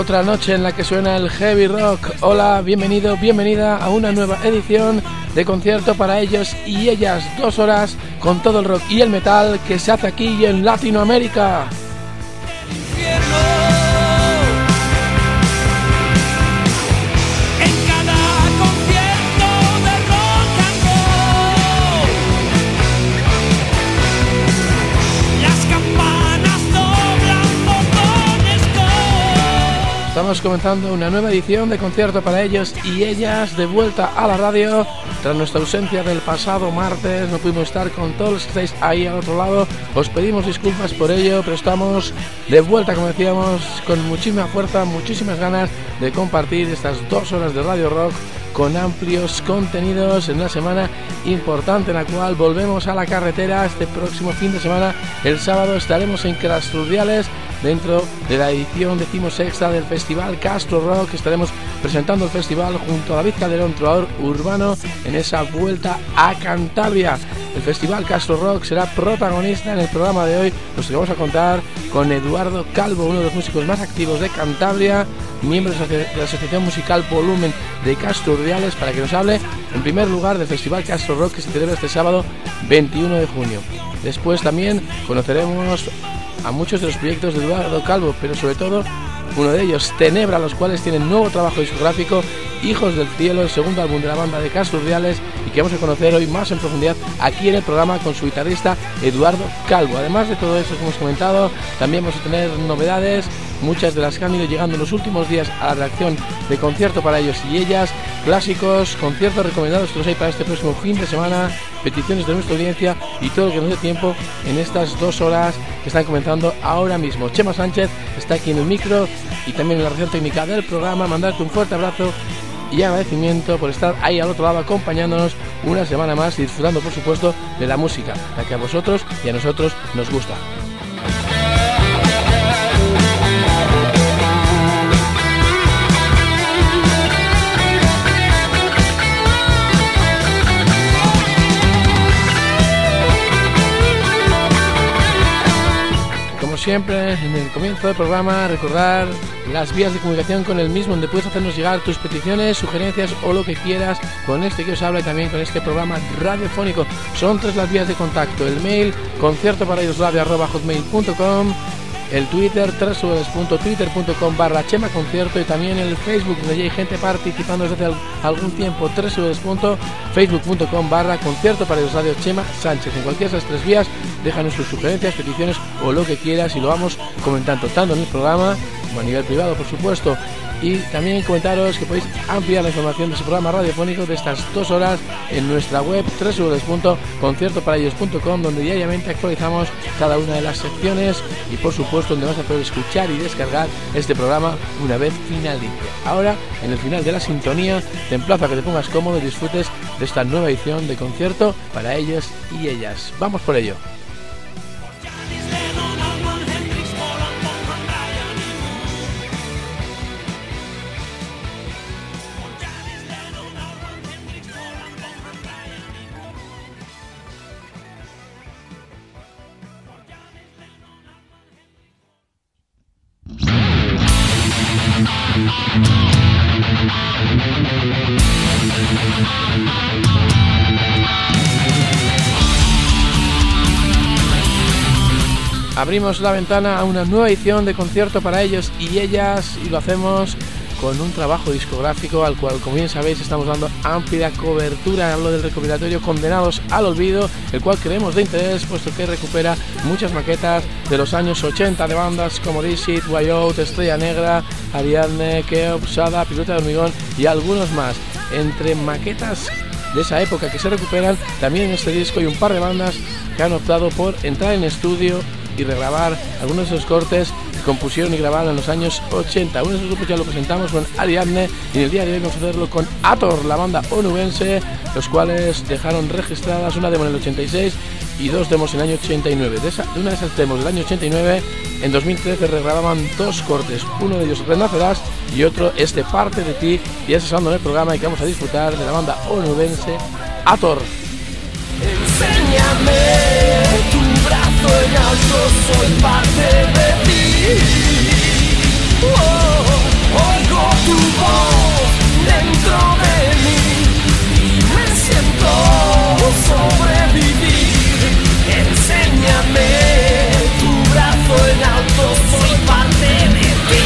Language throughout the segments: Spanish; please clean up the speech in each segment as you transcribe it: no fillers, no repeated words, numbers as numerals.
Otra noche en la que suena el heavy rock. Hola, bienvenido, bienvenida a una nueva edición de Concierto para Ellos y Ellas. 2 horas con todo el rock y el metal que se hace aquí en Latinoamérica. Estamos comenzando una nueva edición de Concierto para Ellos y Ellas, de vuelta a la radio. Tras nuestra ausencia del pasado martes, no pudimos estar con todos los que estáis ahí al otro lado. Os pedimos disculpas por ello, pero estamos de vuelta, como decíamos, con muchísima fuerza, muchísimas ganas de compartir estas 2 horas de Radio Rock con amplios contenidos en una semana importante en la cual volvemos a la carretera. Este próximo fin de semana, el sábado, estaremos en Castrurdiales dentro de la edición 16ª del Festival Castro Rock. Estaremos presentando el festival junto a David Calderón, trovador urbano, en esa vuelta a Cantabria. El Festival Castro Rock será protagonista en el programa de hoy. Nos vamos a contar con Eduardo Calvo, uno de los músicos más activos de Cantabria, miembro de la Asociación Musical Volumen de Castrurdiales, para que nos hable en primer lugar del Festival Castro Rock que se celebra este sábado 21 de junio. Después también conoceremos a muchos de los proyectos de Eduardo Calvo, pero sobre todo uno de ellos, Tenebra, los cuales tienen nuevo trabajo discográfico, Hijos del Cielo, el segundo álbum de la banda de Castrurdiales, y que vamos a conocer hoy más en profundidad aquí en el programa con su guitarrista Eduardo Calvo. Además de todo eso que hemos comentado, también vamos a tener novedades, muchas de las que han ido llegando en los últimos días a la redacción de Concierto para Ellos y Ellas, clásicos, conciertos recomendados que los hay para este próximo fin de semana, peticiones de nuestra audiencia y todo lo que nos dé tiempo en estas 2 horas que están comenzando ahora mismo. Chema Sánchez está aquí en el micro y también en la región técnica del programa. Mandarte un fuerte abrazo y agradecimiento por estar ahí al otro lado acompañándonos una semana más y disfrutando, por supuesto, de la música, la que a vosotros y a nosotros nos gusta. Siempre en el comienzo del programa, recordar las vías de comunicación con el mismo, donde puedes hacernos llegar tus peticiones, sugerencias o lo que quieras con este que os habla y también con este programa radiofónico. Son 3 las vías de contacto: el mail conciertoparaiosradio@hotmail.com, el Twitter www.twitter.com/chemaconcierto y también el Facebook, donde ya hay gente participando desde hace algún tiempo, www.facebook.com/conciertoparaiosradio Chema Sánchez. En cualquiera de esas 3 vías déjanos sus sugerencias, peticiones o lo que quieras y lo vamos comentando tanto en el programa como a nivel privado, por supuesto. Y también comentaros que podéis ampliar la información de ese programa radiofónico de estas 2 horas en nuestra web www.conciertoparellos.com, donde diariamente actualizamos cada una de las secciones y por supuesto donde vas a poder escuchar y descargar este programa una vez finalice. Ahora, en el final de la sintonía, te emplazo a que te pongas cómodo y disfrutes de esta nueva edición de Concierto para Ellos y Ellas. Vamos por ello. Abrimos la ventana a una nueva edición de Concierto para Ellos y Ellas, y lo hacemos con un trabajo discográfico al cual, como bien sabéis, estamos dando amplia cobertura. Hablo del recopilatorio Condenados al Olvido, el cual creemos de interés puesto que recupera muchas maquetas de los años 80 de bandas como Dizzy, Way Out, Estrella Negra, Ariadne, Keops, Sada, Pirueta de Hormigón y algunos más. Entre maquetas de esa época que se recuperan, también en este disco hay un par de bandas que han optado por entrar en estudio y regrabar algunos de esos cortes que compusieron y grabaron en los años 80. Uno de esos grupos ya lo presentamos con Ariadne y en el día de hoy vamos a hacerlo con Ator, la banda onubense, los cuales dejaron registradas una demo en el 86 y 2 demos en el año 89. De una de esas demos del año 89, en 2013 regrababan 2 cortes, uno de ellos Renacerás y otro Este Parte de Ti, y ya está sonando en el programa y que vamos a disfrutar de la banda onubense Ator. Enséñame tu brazo en alto, soy parte de ti. Oh. Oigo tu voz dentro de mí y me siento sobrevivir. Enséñame tu brazo en alto, soy parte de ti.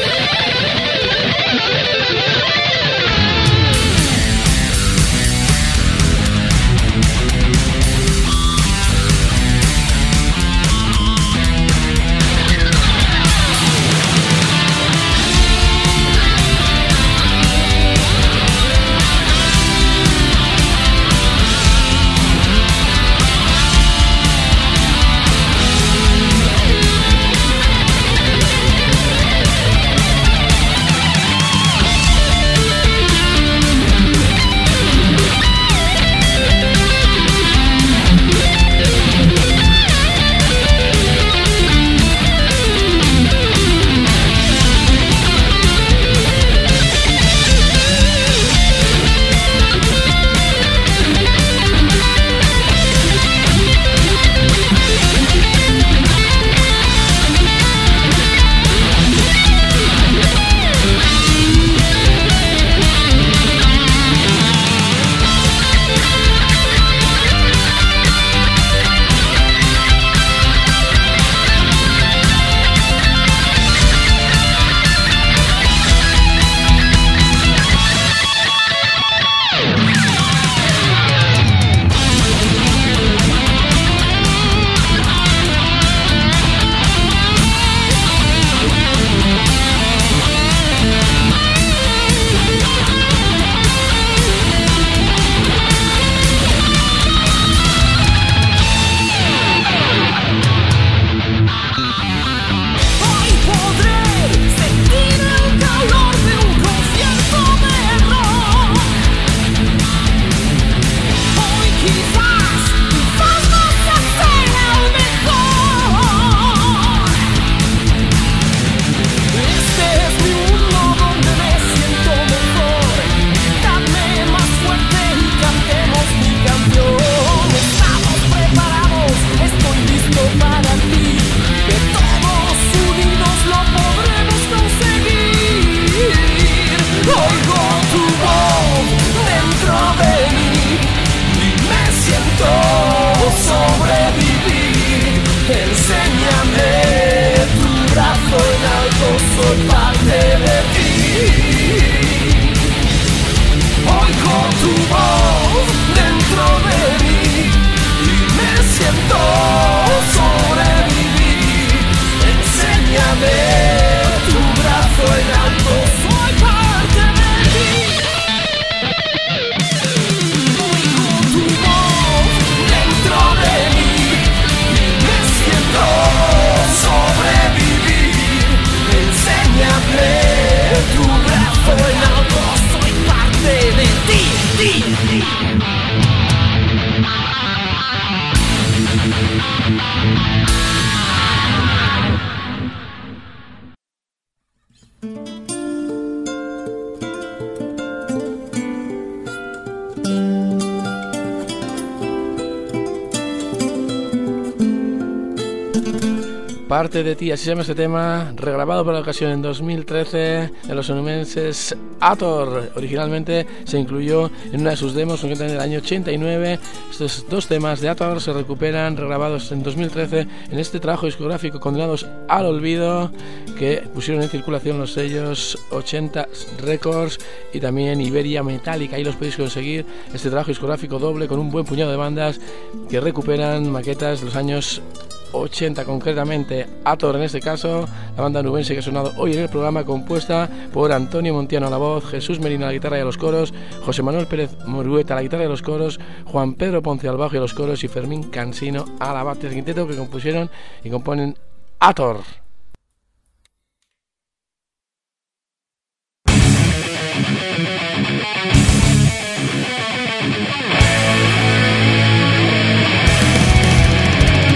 Parte de ti, así se llama este tema, regrabado por la ocasión en 2013 de los onumenses Hathor. Originalmente se incluyó en una de sus demos, concretamente en el año 89. Estos dos temas de Hathor se recuperan, regrabados en 2013 en este trabajo discográfico, Condenados al Olvido, que pusieron en circulación los sellos 80 Records y también Iberia Metallica. Ahí los podéis conseguir, este trabajo discográfico doble con un buen puñado de bandas que recuperan maquetas de los años 80, concretamente Hathor en este caso, la banda nubense que ha sonado hoy en el programa, compuesta por Antonio Montiano a la voz, Jesús Merino a la guitarra y a los coros, José Manuel Pérez Morueta a la guitarra y a los coros, Juan Pedro Ponce al bajo y a los coros y Fermín Cansino a la base, el quinteto que compusieron y componen Hathor.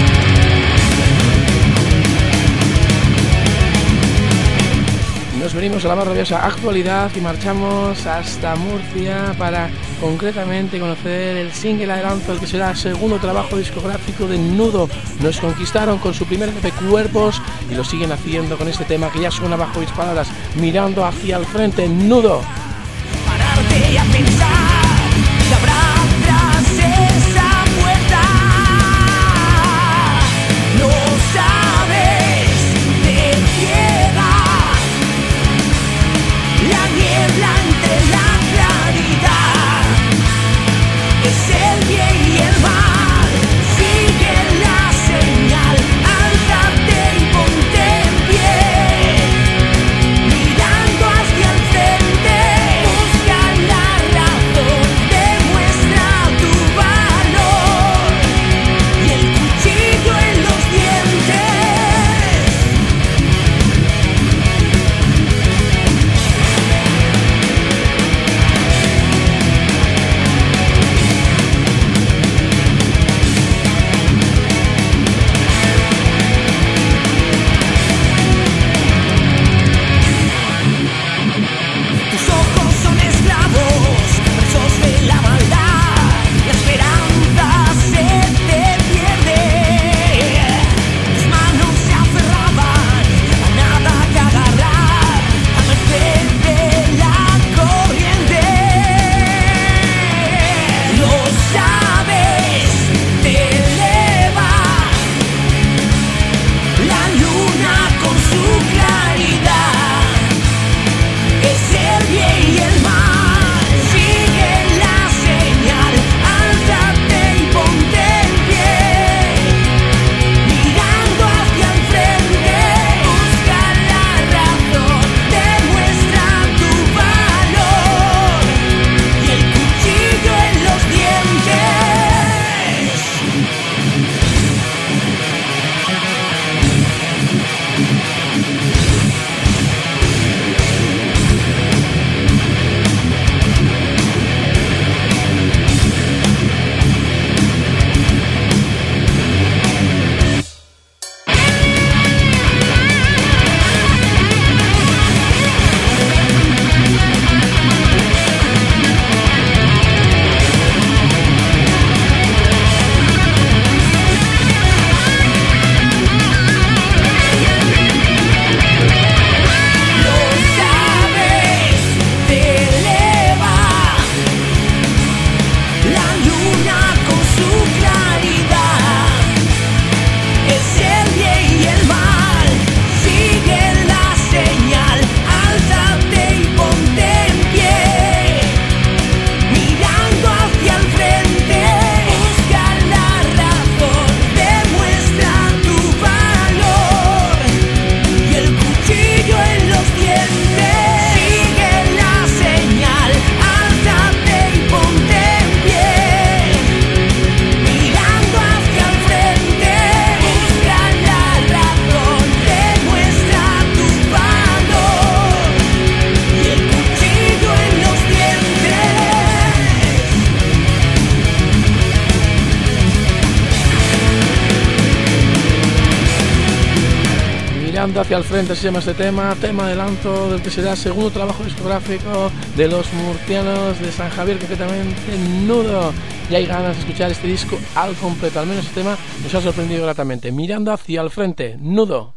Nos venimos Salimos a la más rabiosa actualidad y marchamos hasta Murcia para concretamente conocer el single adelanto, el que será el segundo trabajo discográfico de Nudo. Nos conquistaron con su primer EP Cuerpos y lo siguen haciendo con este tema que ya suena bajo mis palabras, Mirando hacia el frente, Nudo. Pararte y a pensar que habrá tras esa puerta. No sabes, te ciega la niebla entre la claridad. Es el bien y el mal, sigue la señal, álzate y ponte en pie, mirando hacia el frente, busca la razón, demuestra tu valor y el cuchillo en los dientes. Tus ojos son esclavos, presos de la maldad. La esperanza se te pierde. Tus manos se aferraban, ya nada que agarrar, a merced de la corriente. Lo sabes, te eleva la luna con su claridad. Es el bien y el mal, sigue la señal, álzate y ponte en pie, mirando hacia el frente, busca la razón, demuestra tu valor y el cuchillo en los dientes. Lo sabes, te eleva la luna con su claridad. Es el bien y el mal, sigue la señal, álzate y ponte en pie, mirando hacia el frente, busca la razón, demuestra tu valor y el cuchillo en los dientes. Sigue la señal, álzate y ponte en pie, mirando hacia el frente, busca la razón, demuestra tu valor y el cuchillo en los dientes. Mirando hacia el frente se llama este tema adelanto del que será el segundo trabajo discográfico de los murcianos de San Javier, concretamente Nudo. Y hay ganas de escuchar este disco al completo, al menos este tema nos ha sorprendido gratamente. Mirando hacia el frente, Nudo.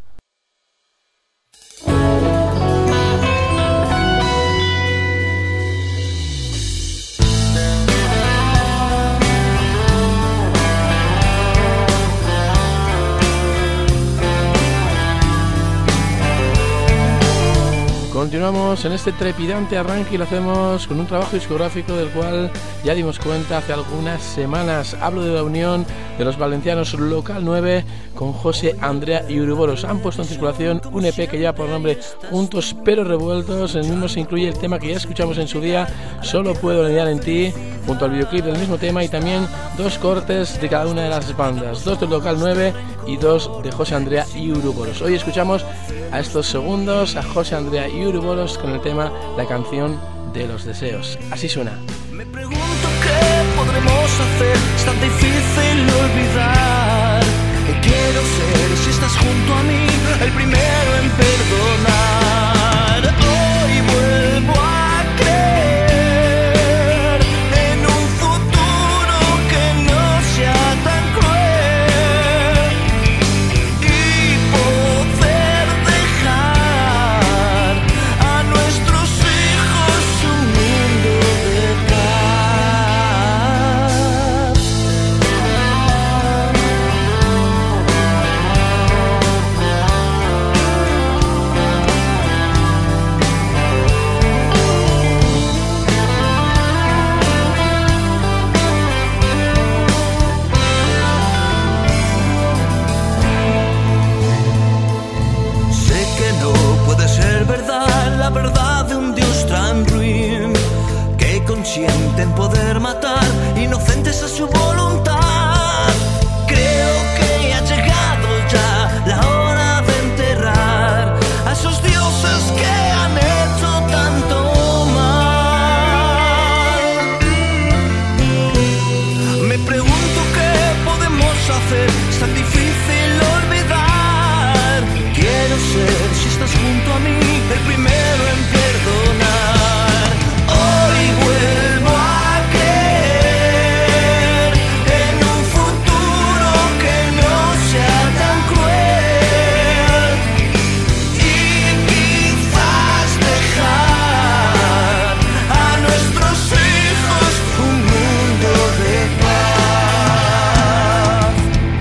Continuamos en este trepidante arranque y lo hacemos con un trabajo discográfico del cual ya dimos cuenta hace algunas semanas. Hablo de la unión de los valencianos Local 9 con José Andrea y Uruboros. Han puesto en circulación un EP que lleva por nombre Juntos pero Revueltos. En el mismo se incluye el tema que ya escuchamos en su día, Solo puedo olvidar en ti, junto al videoclip del mismo tema, y también dos cortes de cada una de las bandas, dos del Local 9 y dos de José Andrea y Uruboros. Hoy escuchamos a estos segundos, a José Andrea y Uruboros, con el tema La canción de los deseos. Así suena. Me pregunto qué podremos hacer, es tan difícil olvidar. Quiero ser, si estás junto a mí, el primero en perdonar. Oh. en poder matar inocentes a su voluntad. Creo que ha llegado ya la hora de enterrar a esos dioses que han hecho tanto mal. Me pregunto qué podemos hacer, es tan difícil olvidar. Quiero ser, si estás junto a mí, el primero en perdonar. Hoy vuelvo a creer en un futuro que no sea tan cruel y quizás dejar a nuestros hijos un mundo de paz.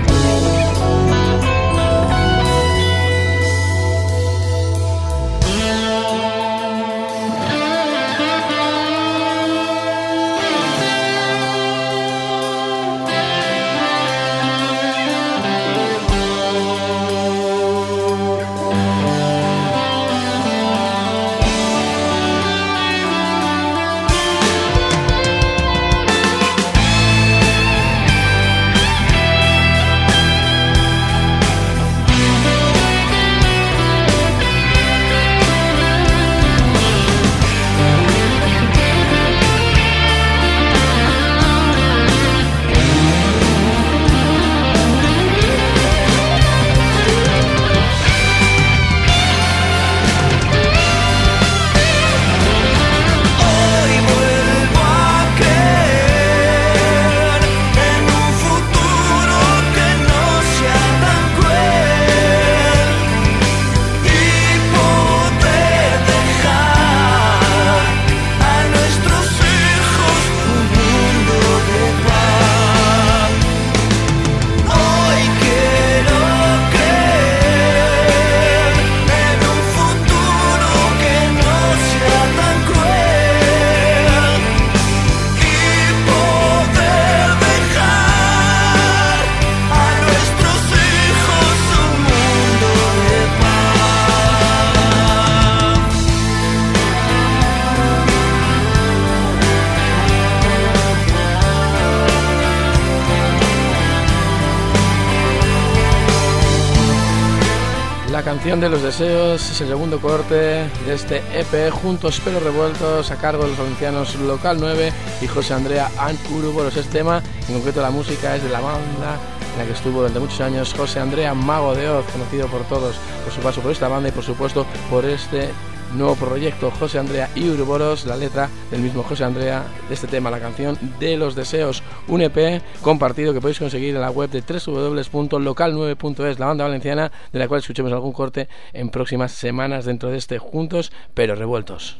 La canción de los deseos es el segundo corte de este EP Juntos pero Revueltos, a cargo de los valencianos Local 9 y José Andrea and Uruboros. Este tema, en concreto la música, es de la banda en la que estuvo durante muchos años José Andrea Mago de Oz, conocido por todos por su paso por esta banda y por supuesto por este nuevo proyecto, José Andrea y Uruboros. La letra del mismo José Andrea de este tema, la canción de los deseos, un EP compartido que podéis conseguir en la web de www.local9.es, la banda valenciana de la cual escuchemos algún corte en próximas semanas dentro de este Juntos pero Revueltos.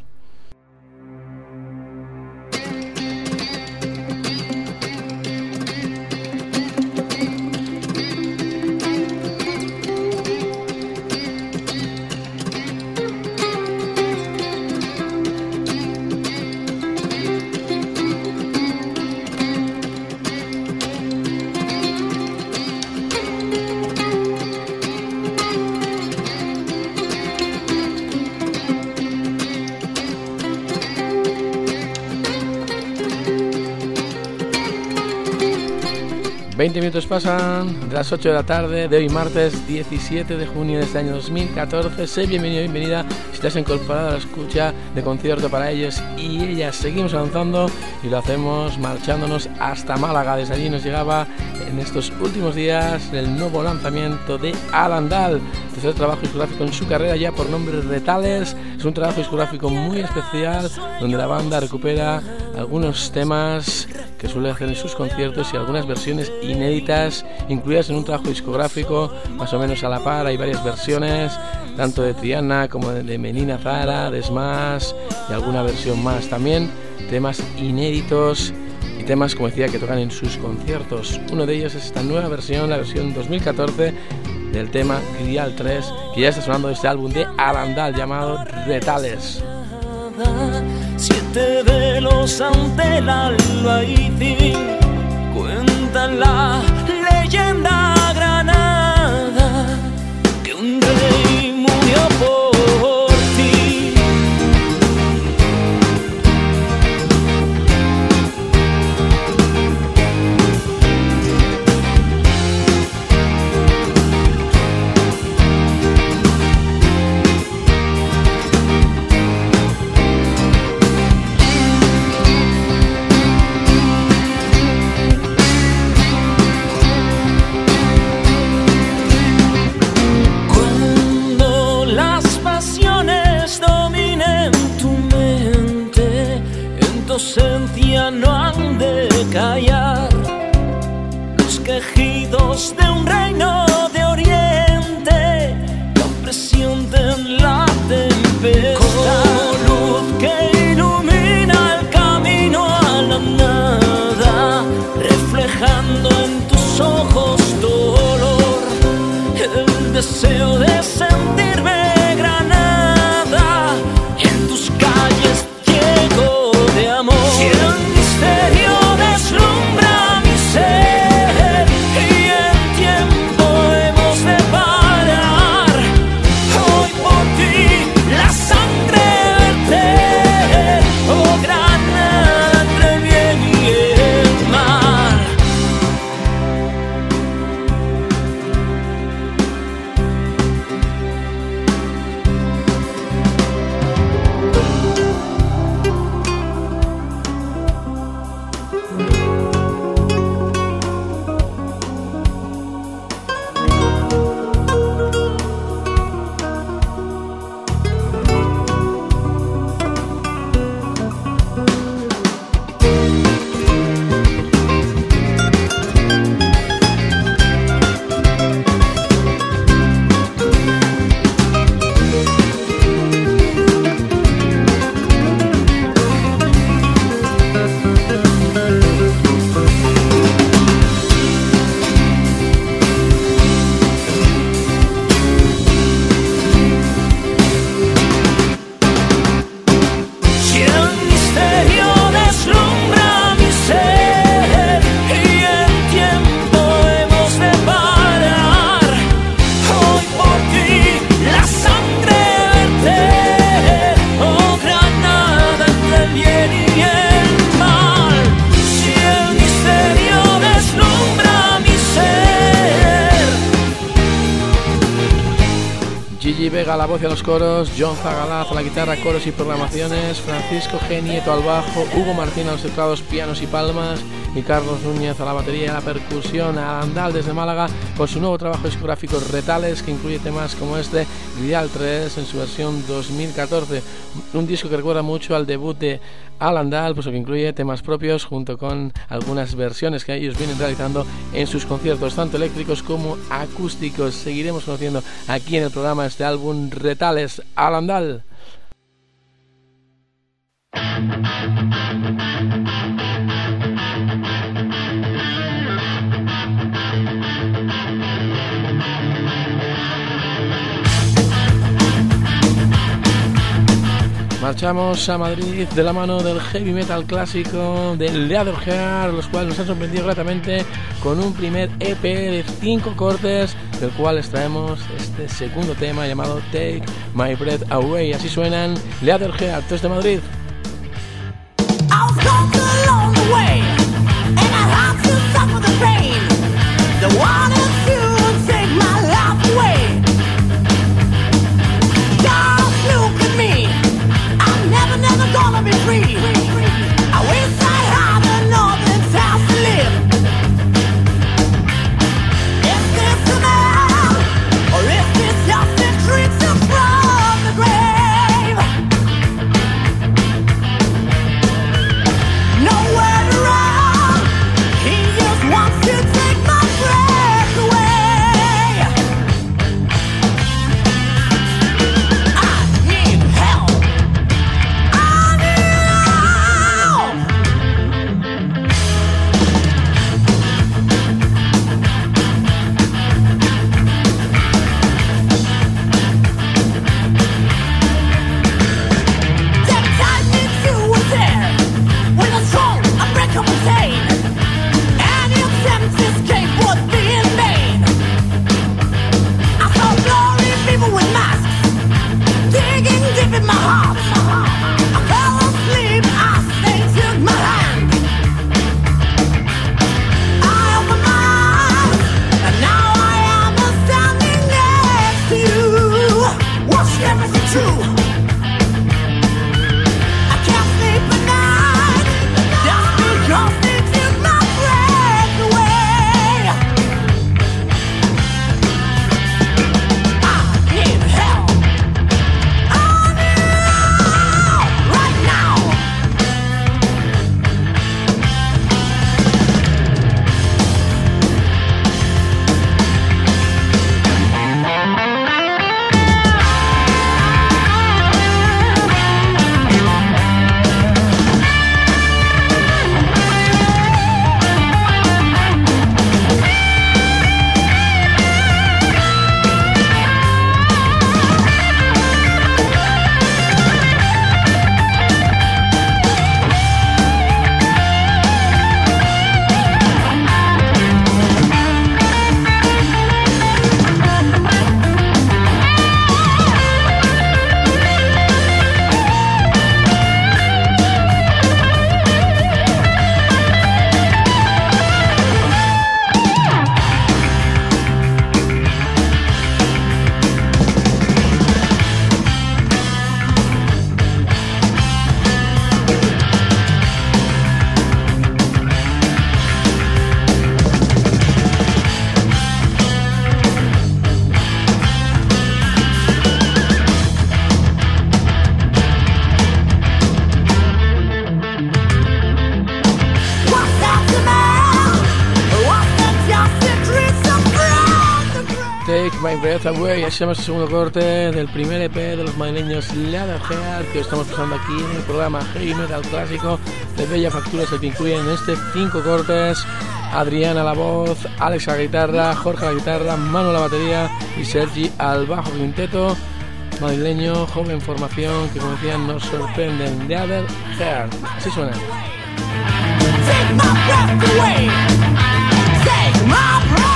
20 minutos pasan de las 8 de la tarde de hoy martes 17 de junio de este año 2014. Sé bienvenido, bienvenida si te has incorporado a la escucha de Concierto para Ellos y Ellas. Seguimos avanzando y lo hacemos marchándonos hasta Málaga. Desde allí nos llegaba en estos últimos días el nuevo lanzamiento de Alan Dahl, tercer trabajo discográfico en su carrera, ya por nombre Retales. Es un trabajo discográfico muy especial donde la banda recupera algunos temas que suele hacer en sus conciertos y algunas versiones inéditas incluidas en un trabajo discográfico más o menos a la par. Hay varias versiones, tanto de Triana como de Menina Zara, de Smash y alguna versión más. También temas inéditos y temas, como decía, que tocan en sus conciertos. Uno de ellos es esta nueva versión, la versión 2014 del tema Grial 3, que ya está sonando de este álbum de Alan Dahl llamado Retales. 7 velos ante el alba y fin cuentan la leyenda granada que un rey murió por ti. inocencia no han de callar los quejidos de un reino de oriente que presienten la tempestad. Con luz que ilumina el camino a la nada, reflejando en tus ojos dolor, el deseo de sentirme Granada, en tus calles llego de amor. Si el misterio deslumbra mi ser y el tiempo hemos de parar, hoy por ti la sangre verter, oh Granada entre el bien y el mal. Gigi Vega a la voz y a los coros, John Zagalaz a la guitarra, coros y programaciones, Francisco G. Nieto al bajo, Hugo Martín a los teclados, pianos y palmas y Carlos Núñez a la batería y a la percusión. Alandal desde Málaga con su nuevo trabajo discográfico Retales, que incluye temas como este Grial 3 en su versión 2014, un disco que recuerda mucho al debut de Alandal, pues que incluye temas propios junto con algunas versiones que ellos vienen realizando en sus conciertos, tanto eléctricos como acústicos. Seguiremos conociendo aquí en el programa este álbum Retales, Alandal. Marchamos a Madrid de la mano del heavy metal clásico de Leatherheart, los cuales nos han sorprendido gratamente con un primer EP de 5 cortes, del cual extraemos este segundo tema llamado Take My Breath Away. Así suenan Leatherheart desde Madrid. Gonna be free. I wish I had a northern town to live. Is this a man, or is this just a trick from the grave? My Breath Away, así llama el segundo corte del primer EP de los madrileños Leatherhead, que estamos pasando aquí en el programa Heavy Metal Clásico de Bella Facturas, el que incluye en este 5 cortes Adrián a la voz, Alex a la guitarra, Jorge a la guitarra, Manu a la batería y Sergi al bajo quinteto. Madrileño, joven formación que, como decían, nos sorprenden. Leatherhead, así suena. Take my breath away. Take my breath.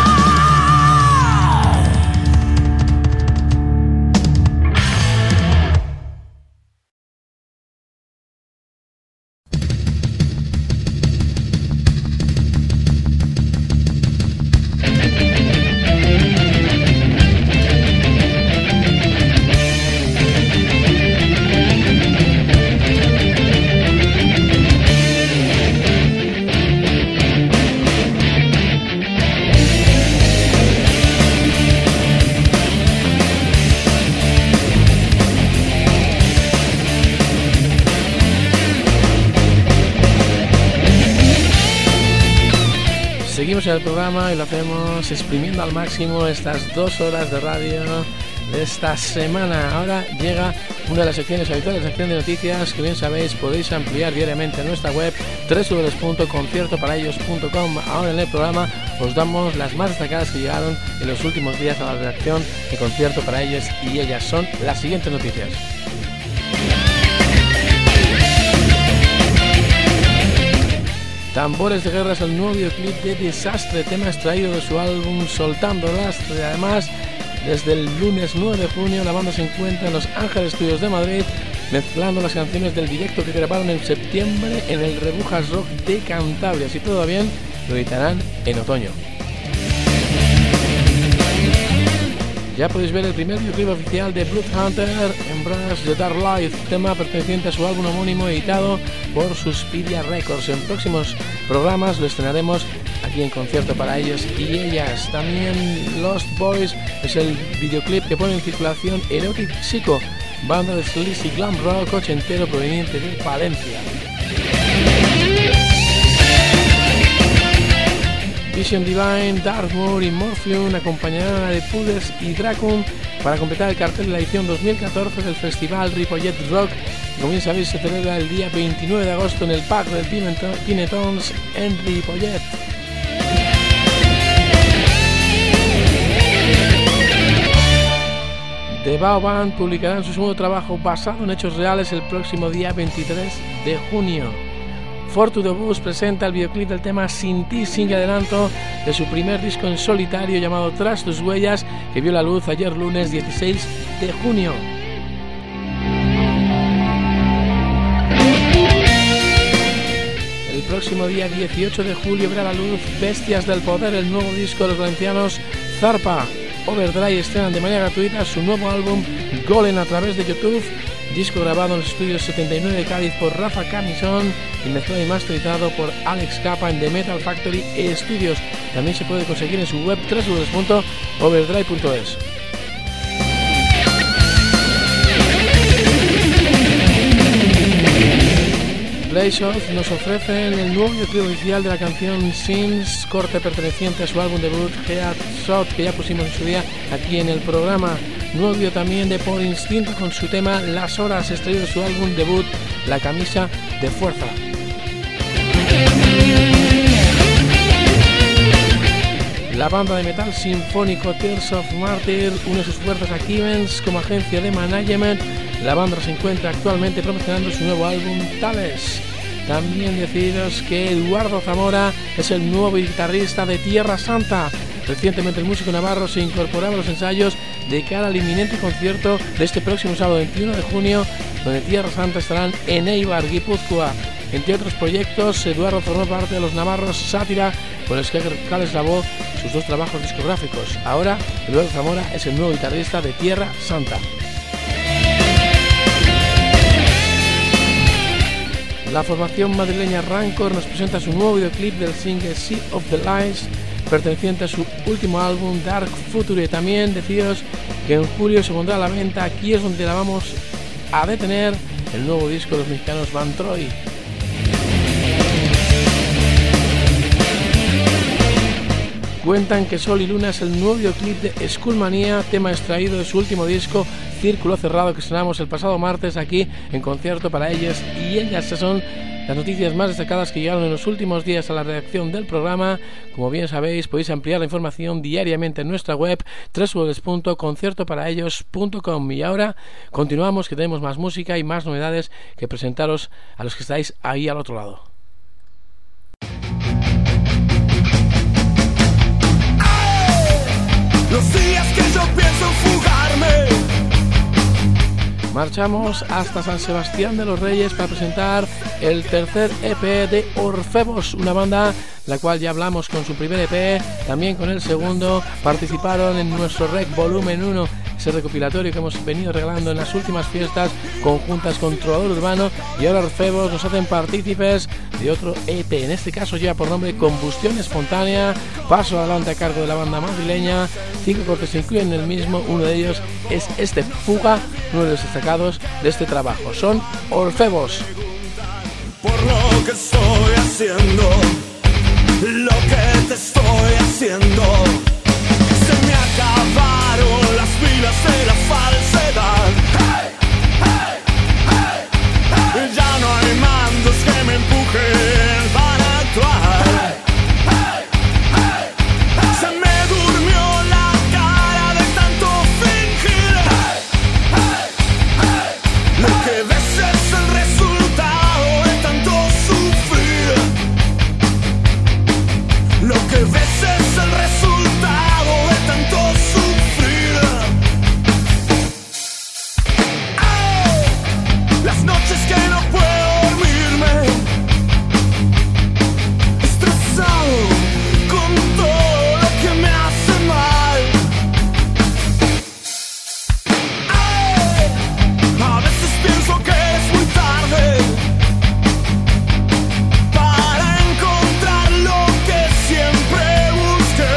Seguimos en el programa y lo hacemos exprimiendo al máximo estas 2 horas de radio de esta semana. Ahora llega una de las secciones habituales, la sección de noticias, que bien sabéis podéis ampliar diariamente en nuestra web www.conciertoparaellos.com. Ahora en el programa os damos las más destacadas que llegaron en los últimos días a la redacción de Concierto para Ellos, y ellas son las siguientes noticias. Tambores de Guerra es el nuevo videoclip de Desastre, tema extraído de su álbum Soltando Lastre. Además, desde el lunes 9 de junio la banda se encuentra en Los Ángeles Studios de Madrid mezclando las canciones del directo que grabaron en septiembre en el Rebujas Rock de Cantabria. Si todo va bien, lo editarán en otoño. Ya podéis ver el primer videoclip oficial de Bloodhunter, Embrace the Dark Life, tema perteneciente a su álbum homónimo editado por Suspiria Records. En próximos programas lo estrenaremos aquí en Concierto para Ellos y Ellas. También Lost Boys es el videoclip que pone en circulación Erotic Psycho, banda de sleazy glam rock ochentero proveniente de Valencia. Vision Divine, Darkmoor y Morpheum acompañarán a The Puders y Dracon para completar el cartel de la edición 2014 del Festival Ripollet Rock, que, como bien sabéis, se celebra el día 29 de agosto en el Parc del Pinetons en Ripollet. The Bao Band publicarán su segundo trabajo basado en hechos reales el próximo día 23 de junio. For to the Bus presenta el videoclip del tema Sin ti, sin adelanto de su primer disco en solitario llamado Tras tus huellas, que vio la luz ayer lunes 16 de junio. El próximo día 18 de julio verá la luz Bestias del Poder, el nuevo disco de los valencianos Zarpa. Overdrive estrenan de manera gratuita su nuevo álbum Golem a través de YouTube, disco grabado en los estudios 79 de Cádiz por Rafa Camisón y mezclado y masterizado por Alex Capa en The Metal Factory Studios. También se puede conseguir en su web www.overdrive.es. Blaze Off nos ofrecen el nuevo videoclip oficial de la canción Sins, corte perteneciente a su álbum debut Head Shot, que ya pusimos en su día aquí en el programa. Nuevo video también de Por Instinto con su tema Las Horas, extraído de su álbum debut La Camisa de Fuerza. La banda de metal sinfónico Tears of Martyr une sus fuerzas a Kivens como agencia de management. La banda se encuentra actualmente promocionando su nuevo álbum Tales. También deciros que Eduardo Zamora es el nuevo guitarrista de Tierra Santa. Recientemente el músico navarro se incorporaba a los ensayos de cara al inminente concierto de este próximo sábado 21 de junio, donde Tierra Santa estarán en Eibar, Guipúzcoa. Entre otros proyectos, Eduardo formó parte de los navarros Sátira, con los que grabó sus 2 trabajos discográficos. Ahora, Eduardo Zamora es el nuevo guitarrista de Tierra Santa. La formación madrileña Rancor nos presenta su nuevo videoclip del single Sea of the Lies, perteneciente a su último álbum Dark Future. También deciros que en julio se pondrá a la venta, aquí es donde la vamos a detener, el nuevo disco de los mexicanos Van Troy. cuentan que Sol y Luna es el nuevo videoclip de Skullmania, tema extraído de su último disco Círculo Cerrado, que estrenamos el pasado martes aquí en Concierto para Ellos y Ellas. Estas son las noticias más destacadas que llegaron en los últimos días a la redacción del programa. Como bien sabéis, podéis ampliar la información diariamente en nuestra web www.conciertoparaellos.com. Y ahora continuamos, que tenemos más música y más novedades que presentaros a los que estáis ahí al otro lado. Los días que yo pienso fugarme. Marchamos hasta San Sebastián de los Reyes para presentar el tercer EP de Orfebos, una banda la cual ya hablamos con su primer EP, también con el segundo. Participaron en nuestro Rec Volumen 1, ese recopilatorio que hemos venido regalando en las últimas fiestas conjuntas con Trovador Urbano, y ahora Orfebos nos hacen partícipes de otro EP, en este caso lleva por nombre Combustión Espontánea. Paso adelante a cargo de la banda madrileña. 5 cortes se incluyen en el mismo, uno de ellos es este Fuga, uno de los destacados de este trabajo. Son Orfebos. Por lo que estoy haciendo, lo que te estoy haciendo, se me acabaron las pilas de la falsedad. Hey, hey, hey, hey. Ya no hay mandos que me empujen para actuar. Hey, hey, hey. Se me durmió la cara de tanto fingir. Hey, hey, hey. Lo que ves es el resultado de tanto sufrir. Lo que ves es el resultado de tanto sufrir. ¡Ay! Las noches que no puedo dormirme, estresado con todo lo que me hace mal. ¡Ay! A veces pienso que es muy tarde para encontrar lo que siempre busqué.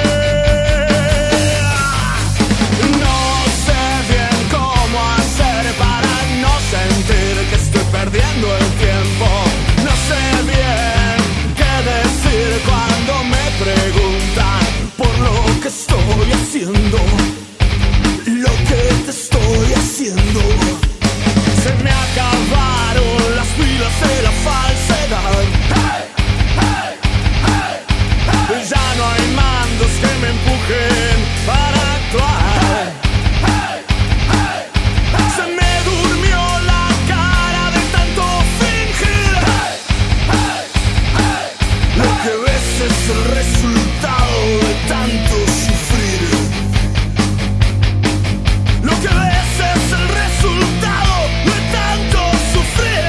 No sé bien cómo hacer para no sentir que estoy perdiendo el tiempo. No sé bien qué decir cuando me preguntan por lo que estoy haciendo, lo que te estoy haciendo. Se me acabaron las pilas de la falsedad. Hey, hey, hey, hey. Ya no hay mandos que me empujen para actuar. Hey, hey, hey. Se me durmió la cara de tanto fingir. Hey, hey, hey. Lo que ves es el resultado de tanto sufrir. Lo que ves es el resultado de tanto sufrir.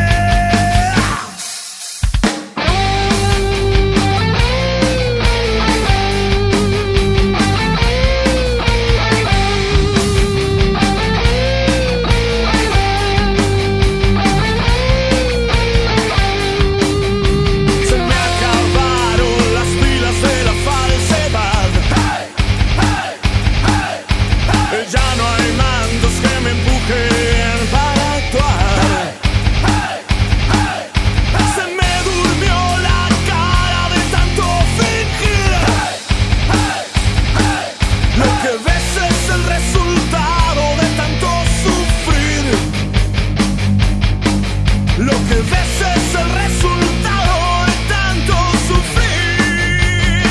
Se me acabaron las pilas de la falsedad. Hey, hey, hey, hey. Ya no hay mandos que me empujen para actuar. Hey, hey, hey. Se me durmió la cara de tanto fingir. Hey, hey, hey. Lo que ves es el resultado de tanto sufrir. Lo que ves es el resultado de tanto sufrir.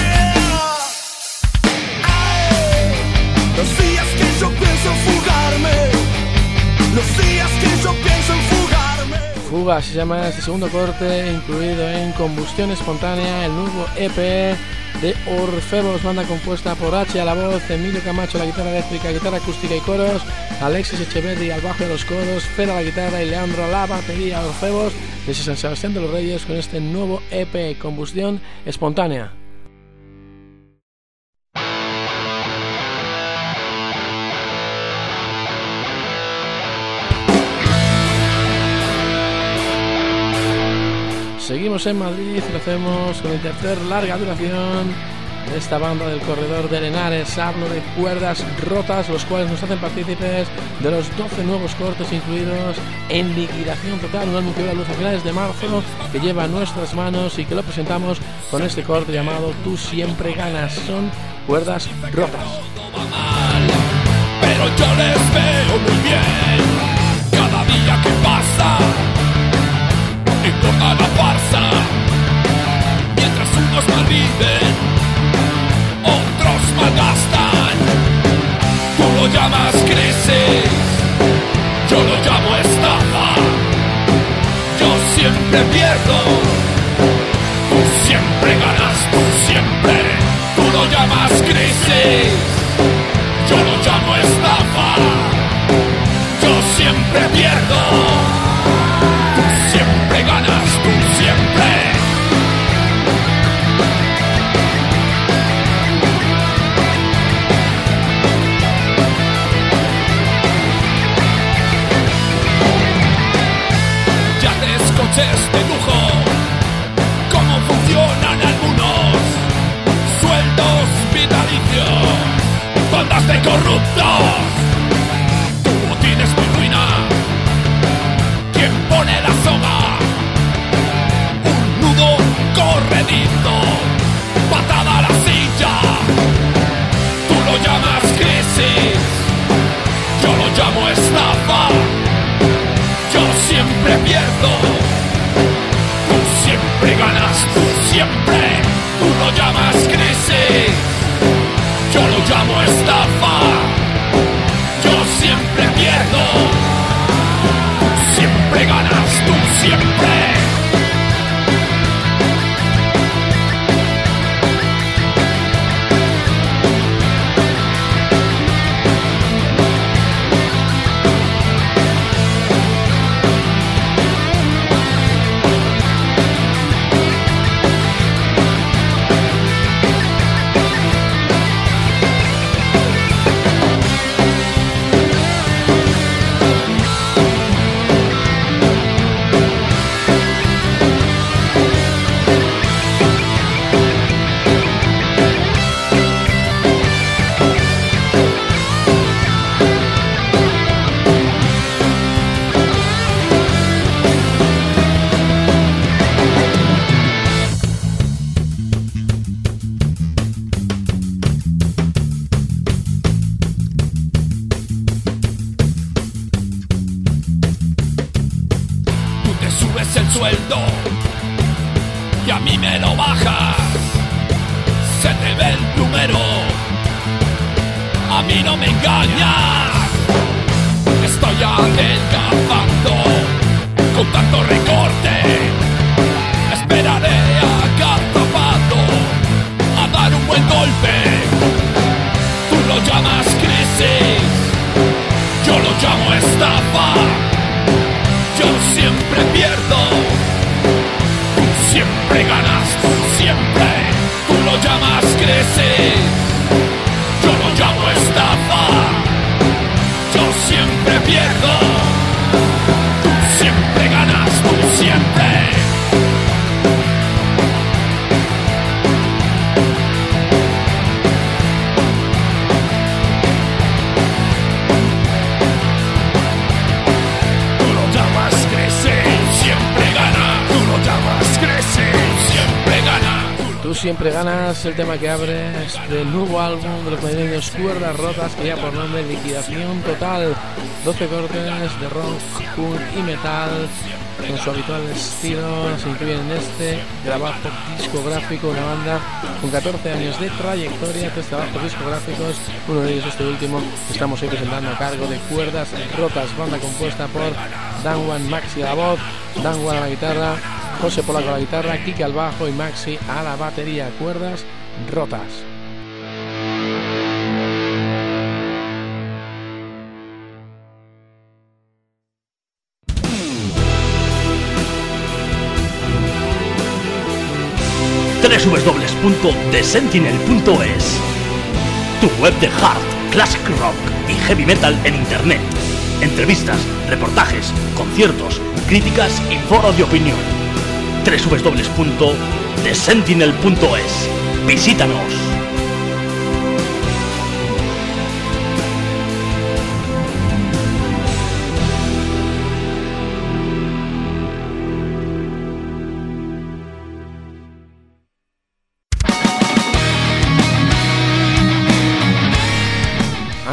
Ay, los días que yo pienso en fugarme, los días que yo pienso en fugarme. Fuga se llama este segundo corte, incluido en Combustión Espontánea, el nuevo EP de Orfebos, banda compuesta por H a la voz, Emilio Camacho a la guitarra eléctrica, guitarra acústica y coros, Alexis Echeverri al bajo y a los coros, Fer a la guitarra y Leandro a la batería. Orfebos desde San Sebastián de los Reyes con este nuevo EP, Combustión Espontánea. Seguimos en Madrid y lo hacemos con el tercer larga duración de esta banda del corredor de Henares. Hablo de Cuerdas Rotas, los cuales nos hacen partícipes de los 12 nuevos cortes incluidos en Liquidación Total, un álbum que ve la luz a finales de marzo, que lleva en nuestras manos y que lo presentamos con este corte llamado Tú Siempre Ganas. Son Cuerdas Rotas. Pero yo les veo muy bien cada día que pasa, importa la farsa. Mientras unos malviven, otros malgastan. Tú lo llamas crisis, yo lo llamo estafa. Yo siempre pierdo, tú siempre ganas, tú siempre. Tú lo llamas crisis, yo lo llamo estafa. Yo siempre pierdo, tú siempre ganas, tú siempre. Yates, coches de lujo, cómo funcionan algunos, sueldos vitalicios, bandas de corruptos. Tú tienes mi ruina, ¿quién pone la soga? Un nudo corredizo, patada a la silla. Tú lo llamas crisis, yo lo llamo estafa. Yo siempre pierdo, tú siempre ganas, tú siempre. Tú lo llamas crisis, yo lo llamo estafa. Yo siempre pierdo, tú siempre ganas, tú siempre. El sueldo y a mí me lo bajas, se te ve el plumero, a mí no me engañas. Estoy adelgazando con tanto recorte, esperaré agazapado a dar un buen golpe. Tú lo llamas crisis, yo lo llamo estafa. Yo siempre pierdo, tú siempre ganas, tú siempre. Tú lo llamas crisis, yo lo llamo estafa. Yo siempre pierdo, tú siempre ganas, tú siempre. Tú siempre ganas, el tema que abre del nuevo álbum de los madrileños Cuerdas Rotas, que ya por nombre Liquidación Total. 12 cortes de rock, punk y metal con su habitual estilo. Se incluyen en este trabajo discográfico, una banda con 14 años de trayectoria, 3 trabajos discográficos, uno de ellos este último que estamos hoy presentando a cargo de Cuerdas Rotas, banda compuesta por Dan Juan Maxi a la voz, Dan Juan a la guitarra, José Polaco a la guitarra, Kike al bajo y Maxi a la batería. Cuerdas Rotas. www.thesentinel.es, tu web de hard, classic rock y heavy metal en internet. Entrevistas, reportajes, conciertos, críticas y foros de opinión. www.thesentinel.es. Visítanos.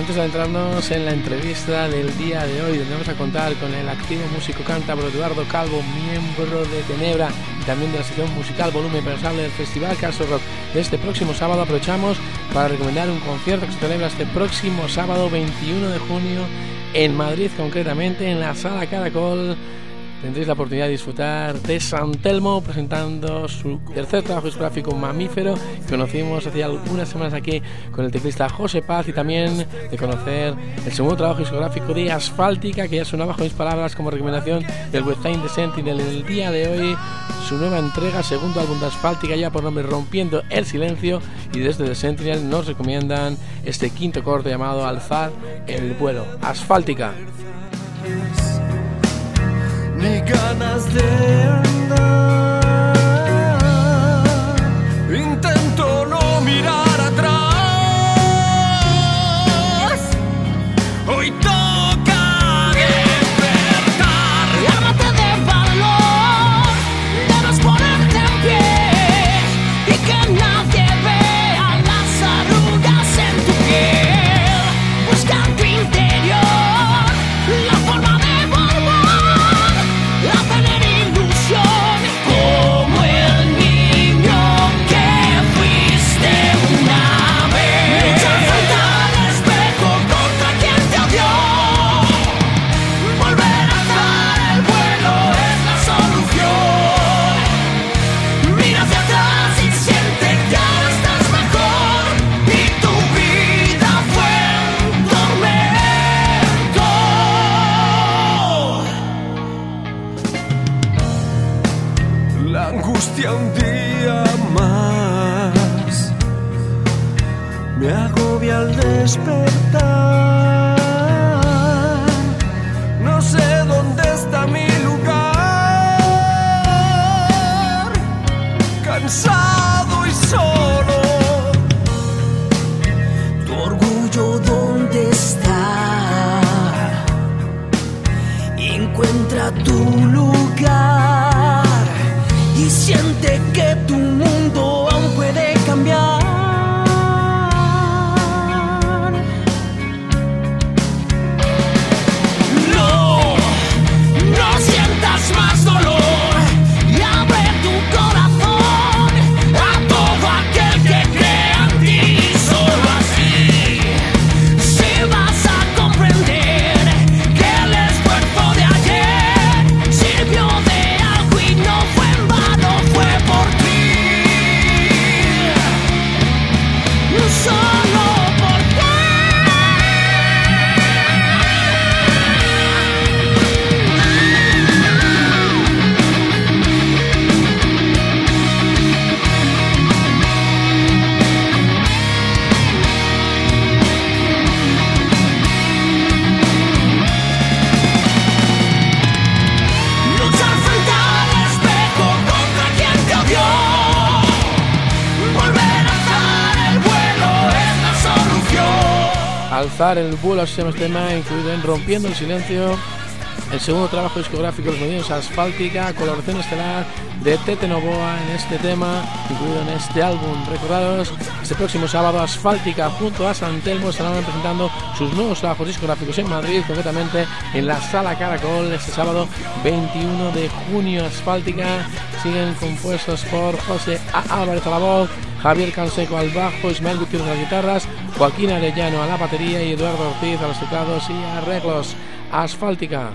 Antes de adentrarnos en la entrevista del día de hoy, donde vamos a contar con el activo músico cántabro Eduardo Calvo, miembro de Tenebra y también de la sección musical volumen pensable del Festival Castle Rock de este próximo sábado, aprovechamos para recomendar un concierto que se celebra este próximo sábado 21 de junio en Madrid, concretamente en la Sala Caracol. Tendréis la oportunidad de disfrutar de San Telmo presentando su tercer trabajo discográfico Mamífero, que conocimos hace algunas semanas aquí con el teclista José Paz, y también de conocer el segundo trabajo discográfico de Asfáltica, que ya sonaba bajo mis palabras como recomendación del website de Sentinel. En el día de hoy, su nueva entrega, segundo álbum de Asfáltica, ya por nombre Rompiendo el Silencio, y desde The Sentinel nos recomiendan este quinto corte llamado Alzar el Vuelo. Asfáltica. Ni ganas de andar, intento no mirar atrás, hoy toca despertar. Ármate de valor, debes ponerte en pie y que nadie vea las arrugas en tu piel. Busca en tu interior la forma de a tener ilusión, como el niño que fuiste una vez. Luchar frente al espejo contra quien te odió, volver a alzar el vuelo es la solución. Mira hacia atrás y siente que ahora estás mejor, y tu vida fue un tormento. La angustia un día más me agobia al despertar. No sé dónde está mi lugar, cansado y solo. Tu orgullo, ¿dónde está? Encuentra tu lugar y siente que tu mundo aún puede cambiar. No sientas más dolor y abre tu corazón a todo aquel que crea en ti. Solo así se vas a comprender que el esfuerzo de ayer sirvió de algo y no fue en vano, fue por ti. Solo por ti. Luchar frente al espejo contra quien te odió, volver a alzar el vuelo es la solución. Alzar el vuelo, así se llama este tema, incluido en Rompiendo el Silencio, el segundo trabajo discográfico de los medios Asfáltica, colaboración estelar de Tete Novoa en este tema, incluido en este álbum. Recordaros, este próximo sábado Asfáltica junto a San Telmo estarán presentando sus nuevos trabajos discográficos en Madrid, concretamente en la Sala Caracol, este sábado 21 de junio. Asfáltica siguen compuestos por José A. Álvarez a la voz, Javier Canseco al bajo, Ismael Gutiérrez a las guitarras, Joaquín Arellano a la batería y Eduardo Ortiz a los teclados y arreglos. Asfáltica.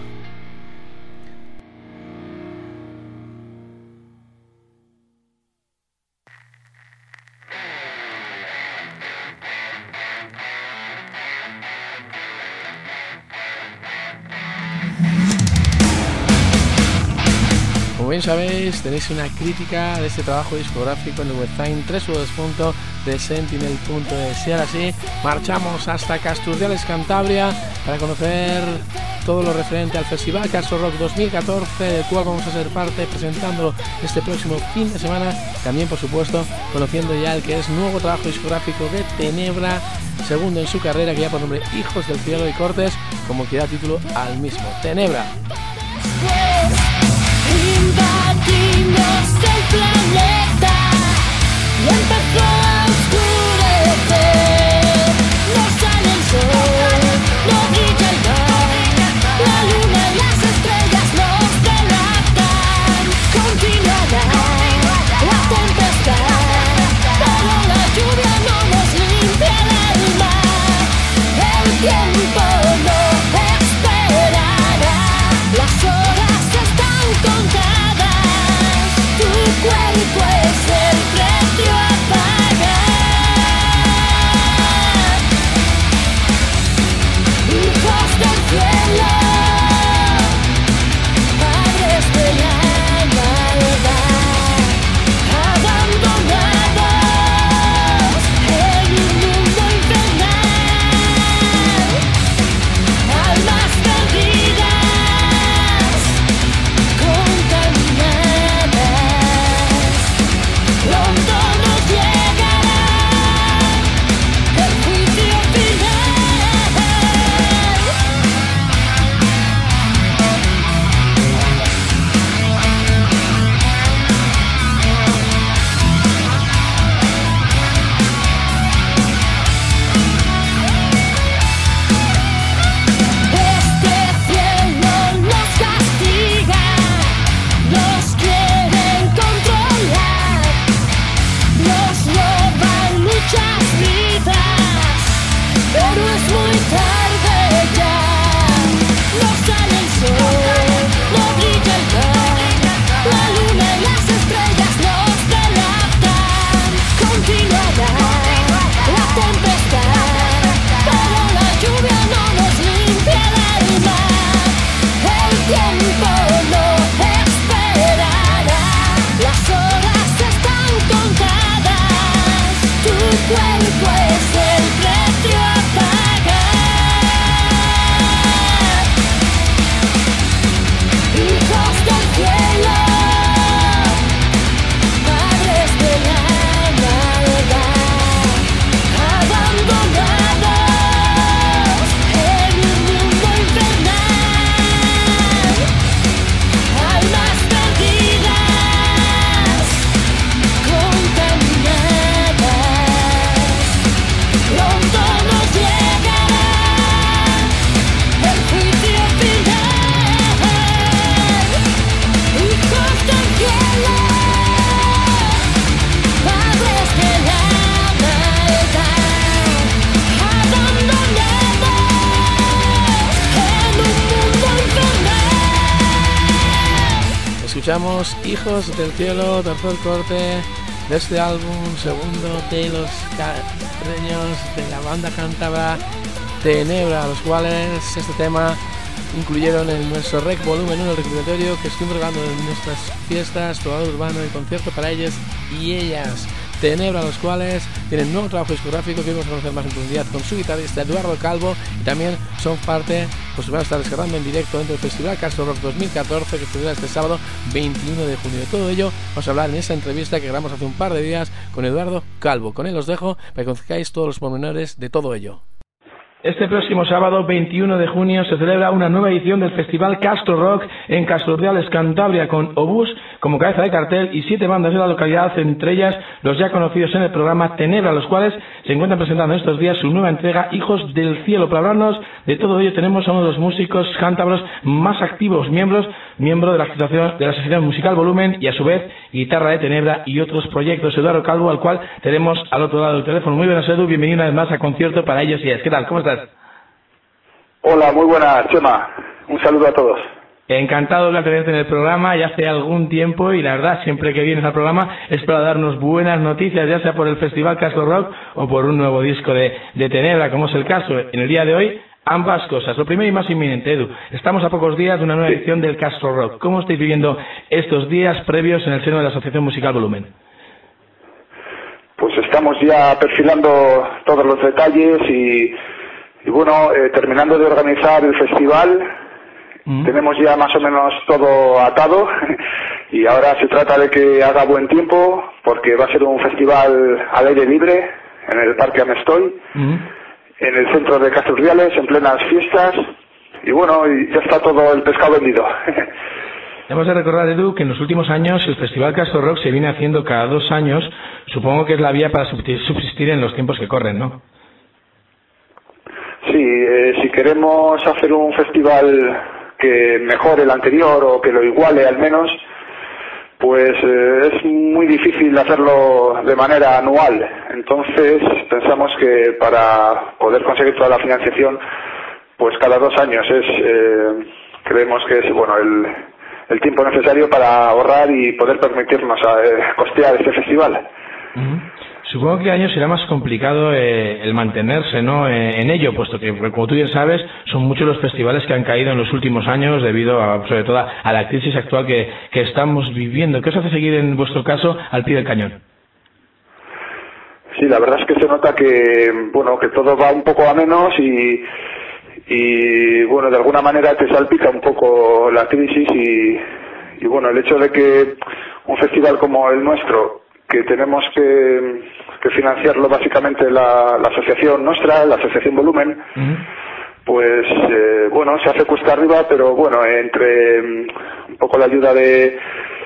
Como bien sabéis, tenéis una crítica de este trabajo discográfico en el website www.thesentinel.es. Y ahora sí, marchamos hasta Casturdiales, Cantabria, para conocer todo lo referente al Festival Castle Rock 2014, del cual vamos a ser parte presentando este próximo fin de semana. También, por supuesto, conociendo ya el que es nuevo trabajo discográfico de Tenebra, segundo en su carrera, que ya por nombre Hijos del Cielo y Cortes, como que da título al mismo, Tenebra. Invadimos el planeta y empezó a oscurecer. No sale el sol. Escuchamos Hijos del Cielo, tercer corte de este álbum, segundo de los castreños de la banda cántabra Tenebra, los cuales este tema incluyeron en nuestro Rec Volumen 1, el recopilatorio que estuvimos grabando en nuestras fiestas, probador urbano y concierto para ellos y ellas. Tenebra, los cuales tienen nuevo trabajo discográfico que vamos a conocer más en profundidad con su guitarrista Eduardo Calvo, y también son parte, pues van a estar descargando en directo dentro del Festival Castro Rock 2014 que estudiará este sábado 21 de junio. De todo ello vamos a hablar en esa entrevista que grabamos hace un par de días con Eduardo Calvo. Con él os dejo para que conozcáis todos los pormenores de todo ello. Este próximo sábado 21 de junio se celebra una nueva edición del Festival Castro Rock en Casturdiales, Cantabria, con Obús como cabeza de cartel y 7 bandas de la localidad, entre ellas los ya conocidos en el programa Tenebra, los cuales se encuentran presentando estos días su nueva entrega Hijos del Cielo. Para hablarnos de todo ello tenemos a uno de los músicos cántabros más activos, miembro de la Asociación Musical Volumen y a su vez guitarra de Tenebra y otros proyectos, Eduardo Calvo, al cual tenemos al otro lado del teléfono. Muy buenas, Edu, bienvenido una vez más a Concierto para ellos y ellas. ¿Qué tal? ¿Cómo estás? Hola, muy buenas, Chema. Un saludo a todos. Encantado de tenerte en el programa ya hace algún tiempo, y la verdad, siempre que vienes al programa es para darnos buenas noticias, ya sea por el Festival Castro Rock o por un nuevo disco de Tenebra, como es el caso en el día de hoy. Ambas cosas. Lo primero y más inminente, Edu, estamos a pocos días de una nueva edición del Castro Rock. ¿Cómo estáis viviendo estos días previos en el seno de la Asociación Musical Volumen? Pues estamos ya perfilando todos los detalles y bueno, terminando de organizar el festival. Tenemos ya más o menos todo atado y ahora se trata de que haga buen tiempo, porque va a ser un festival al aire libre en el Parque Amestoy, en el centro de Casturdiales, en plenas fiestas, y bueno, y ya está todo el pescado vendido. Hemos de recordar, Edu, que en los últimos años el Festival Castro Rock se viene haciendo cada 2 años. Supongo que es la vía para subsistir en los tiempos que corren, ¿no? Sí, si queremos hacer un festival que mejore el anterior o que lo iguale al menos, pues es muy difícil hacerlo de manera anual. Entonces pensamos que para poder conseguir toda la financiación, pues cada 2 años creemos que es bueno el tiempo necesario para ahorrar y poder permitirnos costear este festival. Supongo que el año será más complicado el mantenerse, ¿no? En ello, puesto que, como tú bien sabes, son muchos los festivales que han caído en los últimos años debido sobre todo a la crisis actual que estamos viviendo. ¿Qué os hace seguir en vuestro caso al pie del cañón? Sí, la verdad es que se nota que bueno, que todo va un poco a menos y bueno, de alguna manera te salpica un poco la crisis y bueno, el hecho de que un festival como el nuestro, que tenemos que financiarlo básicamente la asociación nuestra, la Asociación Volumen, pues bueno, se hace cuesta arriba, pero bueno, entre un poco la ayuda de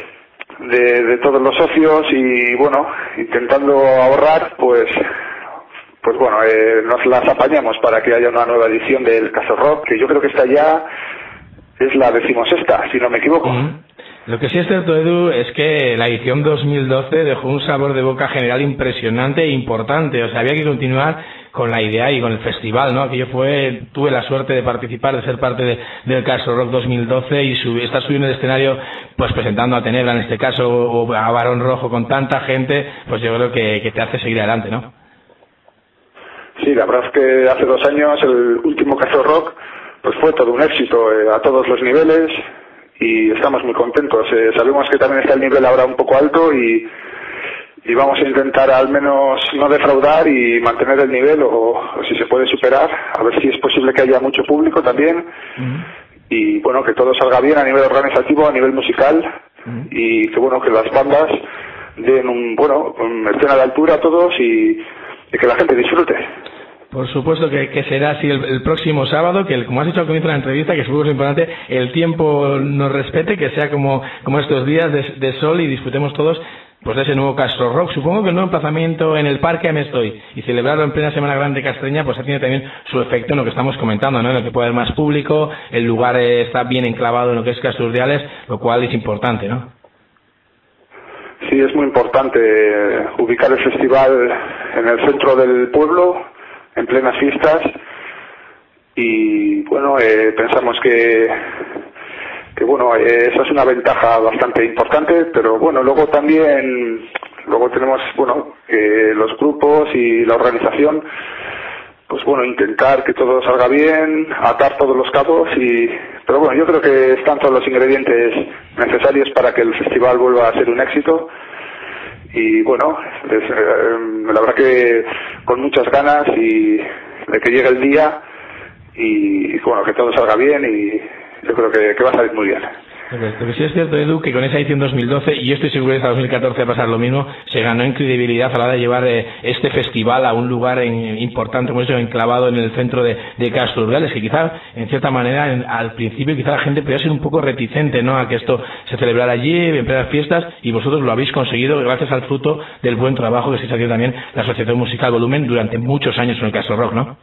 todos los socios y bueno, intentando ahorrar, pues bueno, nos las apañamos para que haya una nueva edición del Castro Rock, que yo creo que esta ya es la 16ª, si no me equivoco. Lo que sí es cierto, Edu, es que la edición 2012 dejó un sabor de boca general impresionante e importante. O sea, había que continuar con la idea y con el festival, ¿no? Aquello tuve la suerte de participar, de ser parte del Castro Rock 2012 y estar subiendo el escenario, pues presentando a Tenebra en este caso, o a Barón Rojo con tanta gente, pues yo creo que te hace seguir adelante, ¿no? Sí, la verdad es que hace 2 años el último Castro Rock pues fue todo un éxito a todos los niveles. Y estamos muy contentos. Sabemos que también está el nivel ahora un poco alto y vamos a intentar al menos no defraudar y mantener el nivel o si se puede superar, a ver si es posible que haya mucho público también y bueno, que todo salga bien a nivel organizativo, a nivel musical y que bueno, que las bandas den estén a la altura todos y que la gente disfrute. Por supuesto que será así el próximo sábado, que como has dicho al comienzo de la entrevista, que seguro es importante, el tiempo nos respete, que sea como estos días de sol y disfrutemos todos pues de ese nuevo Castro Rock. Supongo que el nuevo emplazamiento en el Parque Amestoy y celebrarlo en plena Semana Grande castreña pues ha tenido también su efecto en lo que estamos comentando, ¿no? En lo que puede haber más público, el lugar está bien enclavado en lo que es Casturdiales, lo cual es importante, ¿no? Sí, es muy importante ubicar el festival en el centro del pueblo, en plenas fiestas y bueno, pensamos que bueno, esa es una ventaja bastante importante, pero bueno, luego tenemos, bueno, los grupos y la organización, pues bueno, intentar que todo salga bien, atar todos los cabos pero bueno, yo creo que están todos los ingredientes necesarios para que el festival vuelva a ser un éxito. Y bueno, la verdad que con muchas ganas y de que llegue el día y bueno, que todo salga bien, y yo creo que va a salir muy bien. Lo que sí es cierto, Edu, que con esa edición 2012, y yo estoy seguro que hasta 2014 va a pasar lo mismo, se ganó en credibilidad a la hora de llevar este festival a un lugar importante, como eso, enclavado en el centro de Castro Urdiales, que quizá, en cierta manera, al principio quizá la gente podía ser un poco reticente, ¿no?, a que esto se celebrara allí, en plenas fiestas, y vosotros lo habéis conseguido gracias al fruto del buen trabajo que se ha hecho también la Asociación Musical Volumen durante muchos años en el Castro Rock, ¿no?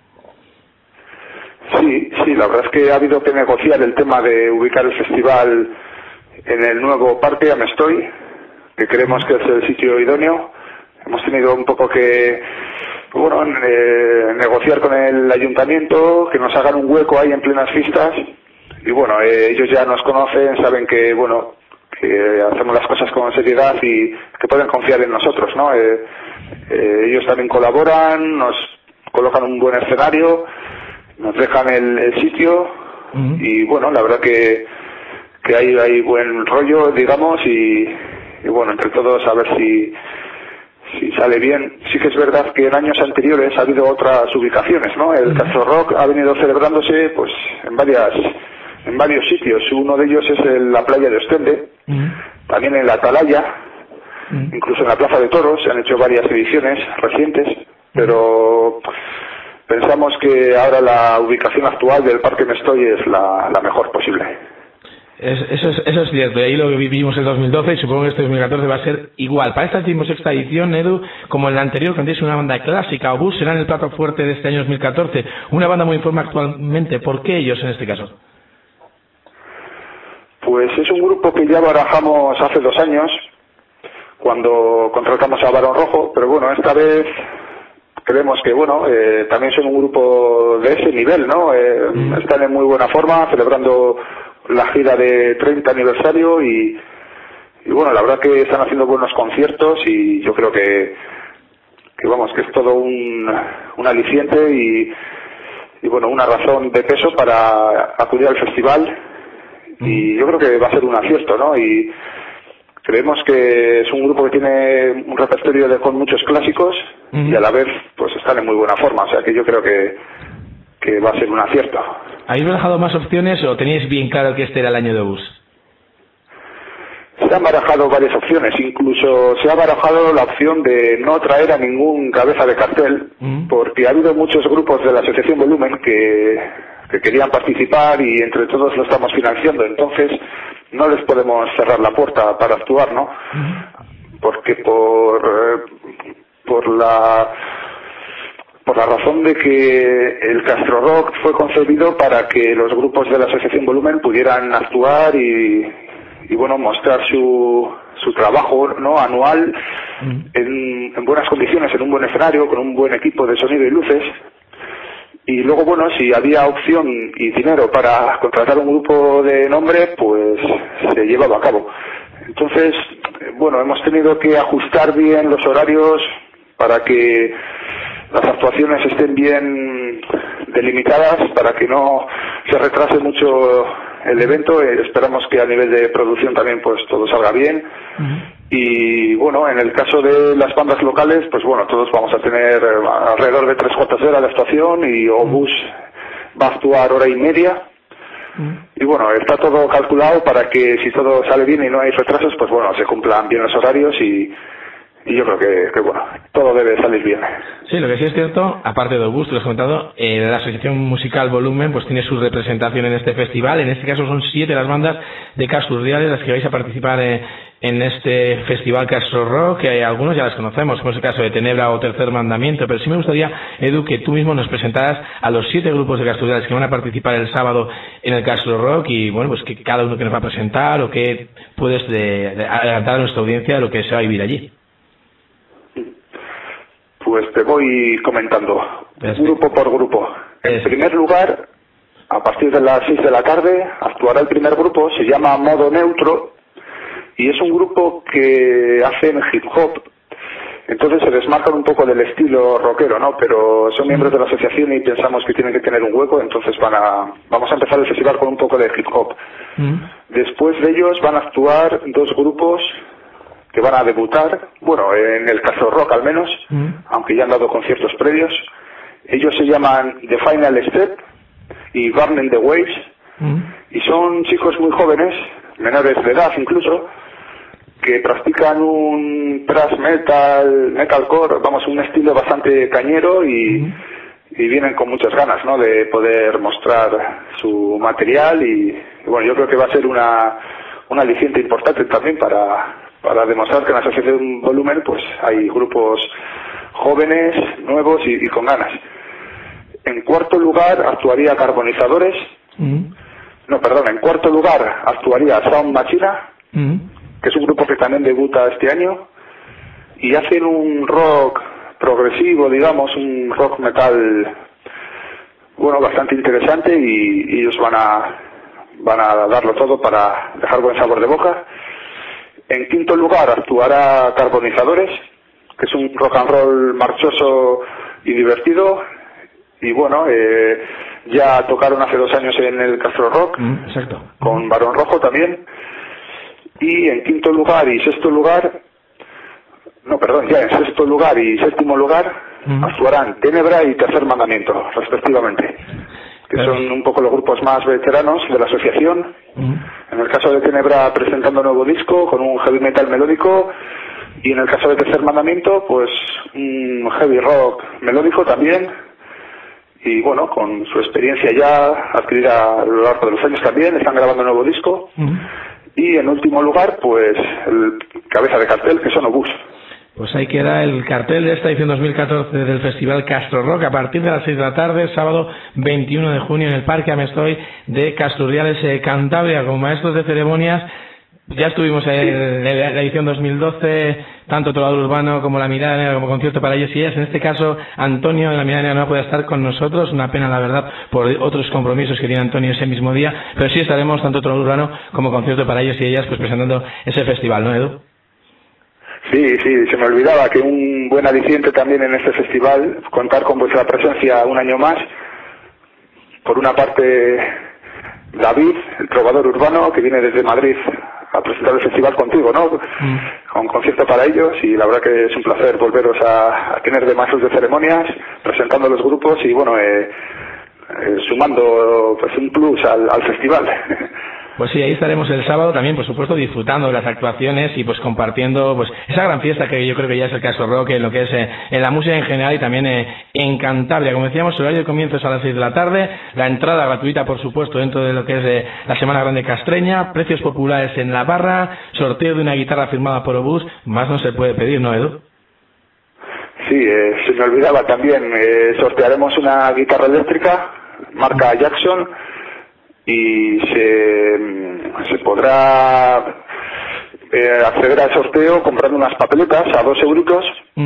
Sí, la verdad es que ha habido que negociar el tema de ubicar el festival en el nuevo parque Amestoy, que creemos que es el sitio idóneo. Hemos tenido un poco que, bueno, negociar con el ayuntamiento, que nos hagan un hueco ahí en plenas fiestas, y bueno, ellos ya nos conocen, saben que, bueno, que hacemos las cosas con seriedad y que pueden confiar en nosotros, ¿no? Ellos también colaboran, nos colocan un buen escenario, nos dejan el sitio, y bueno, la verdad que hay buen rollo, digamos, y bueno, entre todos a ver si sale bien. Sí que es verdad que en años anteriores ha habido otras ubicaciones, ¿no? El Castro Rock ha venido celebrándose pues en varios sitios. Uno de ellos es en la playa de Ostende, también en la Atalaya, incluso en la Plaza de Toros. Se han hecho varias ediciones recientes, pero pensamos que ahora la ubicación actual del Parque Mestoy es la mejor posible. Eso es cierto, y ahí lo que vivimos en 2012 y supongo que este 2014 va a ser igual. Para esta 16ª edición, Edu, como en la anterior, que antes una banda clásica, Obús será en el plato fuerte de este año 2014, una banda muy en forma actualmente. ¿Por qué ellos en este caso? Pues es un grupo que ya barajamos hace 2 años, cuando contratamos a Barón Rojo, pero bueno, esta vez creemos que, bueno, también son un grupo de ese nivel, ¿no? Están en muy buena forma, celebrando la gira de 30 aniversario y bueno, la verdad que están haciendo buenos conciertos, y yo creo que vamos, que es todo un aliciente y bueno, una razón de peso para acudir al festival, y yo creo que va a ser un acierto, ¿no? Y creemos que es un grupo que tiene un repertorio con muchos clásicos y a la vez pues están en muy buena forma, o sea que yo creo que va a ser un acierto. ¿Habéis barajado más opciones o teníais bien claro que este era el año de Obús? Se han barajado varias opciones, incluso se ha barajado la opción de no traer a ningún cabeza de cartel, porque ha habido muchos grupos de la Asociación Volumen que querían participar y entre todos lo estamos financiando, entonces no les podemos cerrar la puerta para actuar, ¿no? Porque por la razón de que el Castro Rock fue concebido para que los grupos de la Asociación Volumen pudieran actuar y bueno, mostrar su trabajo, ¿no?, anual en buenas condiciones, en un buen escenario, con un buen equipo de sonido y luces. Y luego, bueno, si había opción y dinero para contratar un grupo de nombre, pues se llevaba a cabo. Entonces, bueno, hemos tenido que ajustar bien los horarios para que las actuaciones estén bien delimitadas, para que no se retrase mucho el evento. Esperamos que a nivel de producción también pues todo salga bien. Y bueno, en el caso de las bandas locales, pues bueno, todos vamos a tener alrededor de 3/4 horas de actuación, y Obús va a actuar 1h30. Y bueno, está todo calculado para que si todo sale bien y no hay retrasos, pues bueno, se cumplan bien los horarios y yo creo que bueno, todo debe salir bien. Sí, lo que sí es cierto, aparte de Obús, te lo has comentado, la Asociación Musical Volumen pues tiene su representación en este festival. En este caso son 7 las bandas de Castro Urdiales las que vais a participar en este festival Castro Rock, que algunos ya las conocemos, como es el caso de Tenebra o Tercer Mandamiento, pero sí me gustaría, Edu, que tú mismo nos presentaras a los 7 grupos de Castro Urdiales que van a participar el sábado en el Castro Rock, y bueno, pues que cada uno que nos va a presentar o que puedes adelantar a nuestra audiencia lo que se va a vivir allí. Pues te voy comentando, grupo por grupo. En primer lugar, a partir de las 6 de la tarde, actuará el primer grupo, se llama Modo Neutro, y es un grupo que hacen hip hop. Entonces se desmarcan un poco del estilo rockero, ¿no? Pero son miembros de la asociación y pensamos que tienen que tener un hueco, entonces vamos a empezar el festival con un poco de hip hop. Después de ellos van a actuar 2 grupos que van a debutar, bueno, en el Castro Rock al menos, aunque ya han dado conciertos previos. Ellos se llaman The Final Step y Burning the Waves, y son chicos muy jóvenes, menores de edad incluso, que practican un thrash metal, metalcore, vamos, un estilo bastante cañero y vienen con muchas ganas, ¿no?, de poder mostrar su material y bueno, yo creo que va a ser un aliciente importante también para demostrar que en la asociación Volumen pues hay grupos jóvenes, nuevos y con ganas. En cuarto lugar actuaría Carbonizadores. En cuarto lugar actuaría Sound Machina, que es un grupo que también debuta este año, y hacen un rock progresivo, digamos, un rock metal, bueno, bastante interesante, y ellos van a darlo todo para dejar buen sabor de boca. En quinto lugar actuará Carbonizadores, que es un rock and roll marchoso y divertido, y bueno, ya tocaron hace 2 años en el Castro Rock, exacto, con Barón Rojo también. Y en quinto lugar y sexto lugar, en sexto lugar y séptimo lugar actuarán Tenebra y Tercer Mandamiento, respectivamente, que son un poco los grupos más veteranos de la asociación. En el caso de Tenebra presentando nuevo disco con un heavy metal melódico, y en el caso de Tercer Mandamiento pues un heavy rock melódico también, y bueno, con su experiencia ya adquirida a lo largo de los años también, están grabando un nuevo disco. Y en último lugar, pues el cabeza de cartel, que son Obús. Pues ahí queda el cartel de esta edición 2014 del Festival Castro Rock a partir de las 6 de la tarde, sábado 21 de junio en el Parque Amestoy de Casturriales, Cantabria, con maestros de ceremonias. Ya estuvimos en la edición 2012, tanto Trovador Urbano como La Mirada Negra como concierto para ellos y ellas. En este caso, Antonio de La Mirada Negra no puede estar con nosotros, una pena la verdad por otros compromisos que tiene Antonio ese mismo día, pero sí estaremos tanto Trovador Urbano como concierto para ellos y ellas pues presentando ese festival, ¿no, Edu? Sí, se me olvidaba que un buen aliciente también en este festival, contar con vuestra presencia un año más. Por una parte, David, el trovador urbano, que viene desde Madrid a presentar el festival contigo, ¿no? Con concierto para ellos, y la verdad que es un placer volveros a tener de maestros de ceremonias, presentando los grupos y bueno, sumando pues un plus al festival. Pues sí, ahí estaremos el sábado también, por supuesto, disfrutando de las actuaciones y pues compartiendo pues esa gran fiesta que yo creo que ya es el Castro Rock, en lo que es en la música en general y también en Cantabria. Como decíamos, el horario de comienzo es a las 6 de la tarde, la entrada gratuita, por supuesto, dentro de lo que es la Semana Grande Castreña, precios populares en la barra, sorteo de una guitarra firmada por Obús, más no se puede pedir, ¿no, Edu? Sí, se me olvidaba también, sortearemos una guitarra eléctrica, marca Jackson, y se podrá acceder al sorteo comprando unas papeletas a 2 euritos,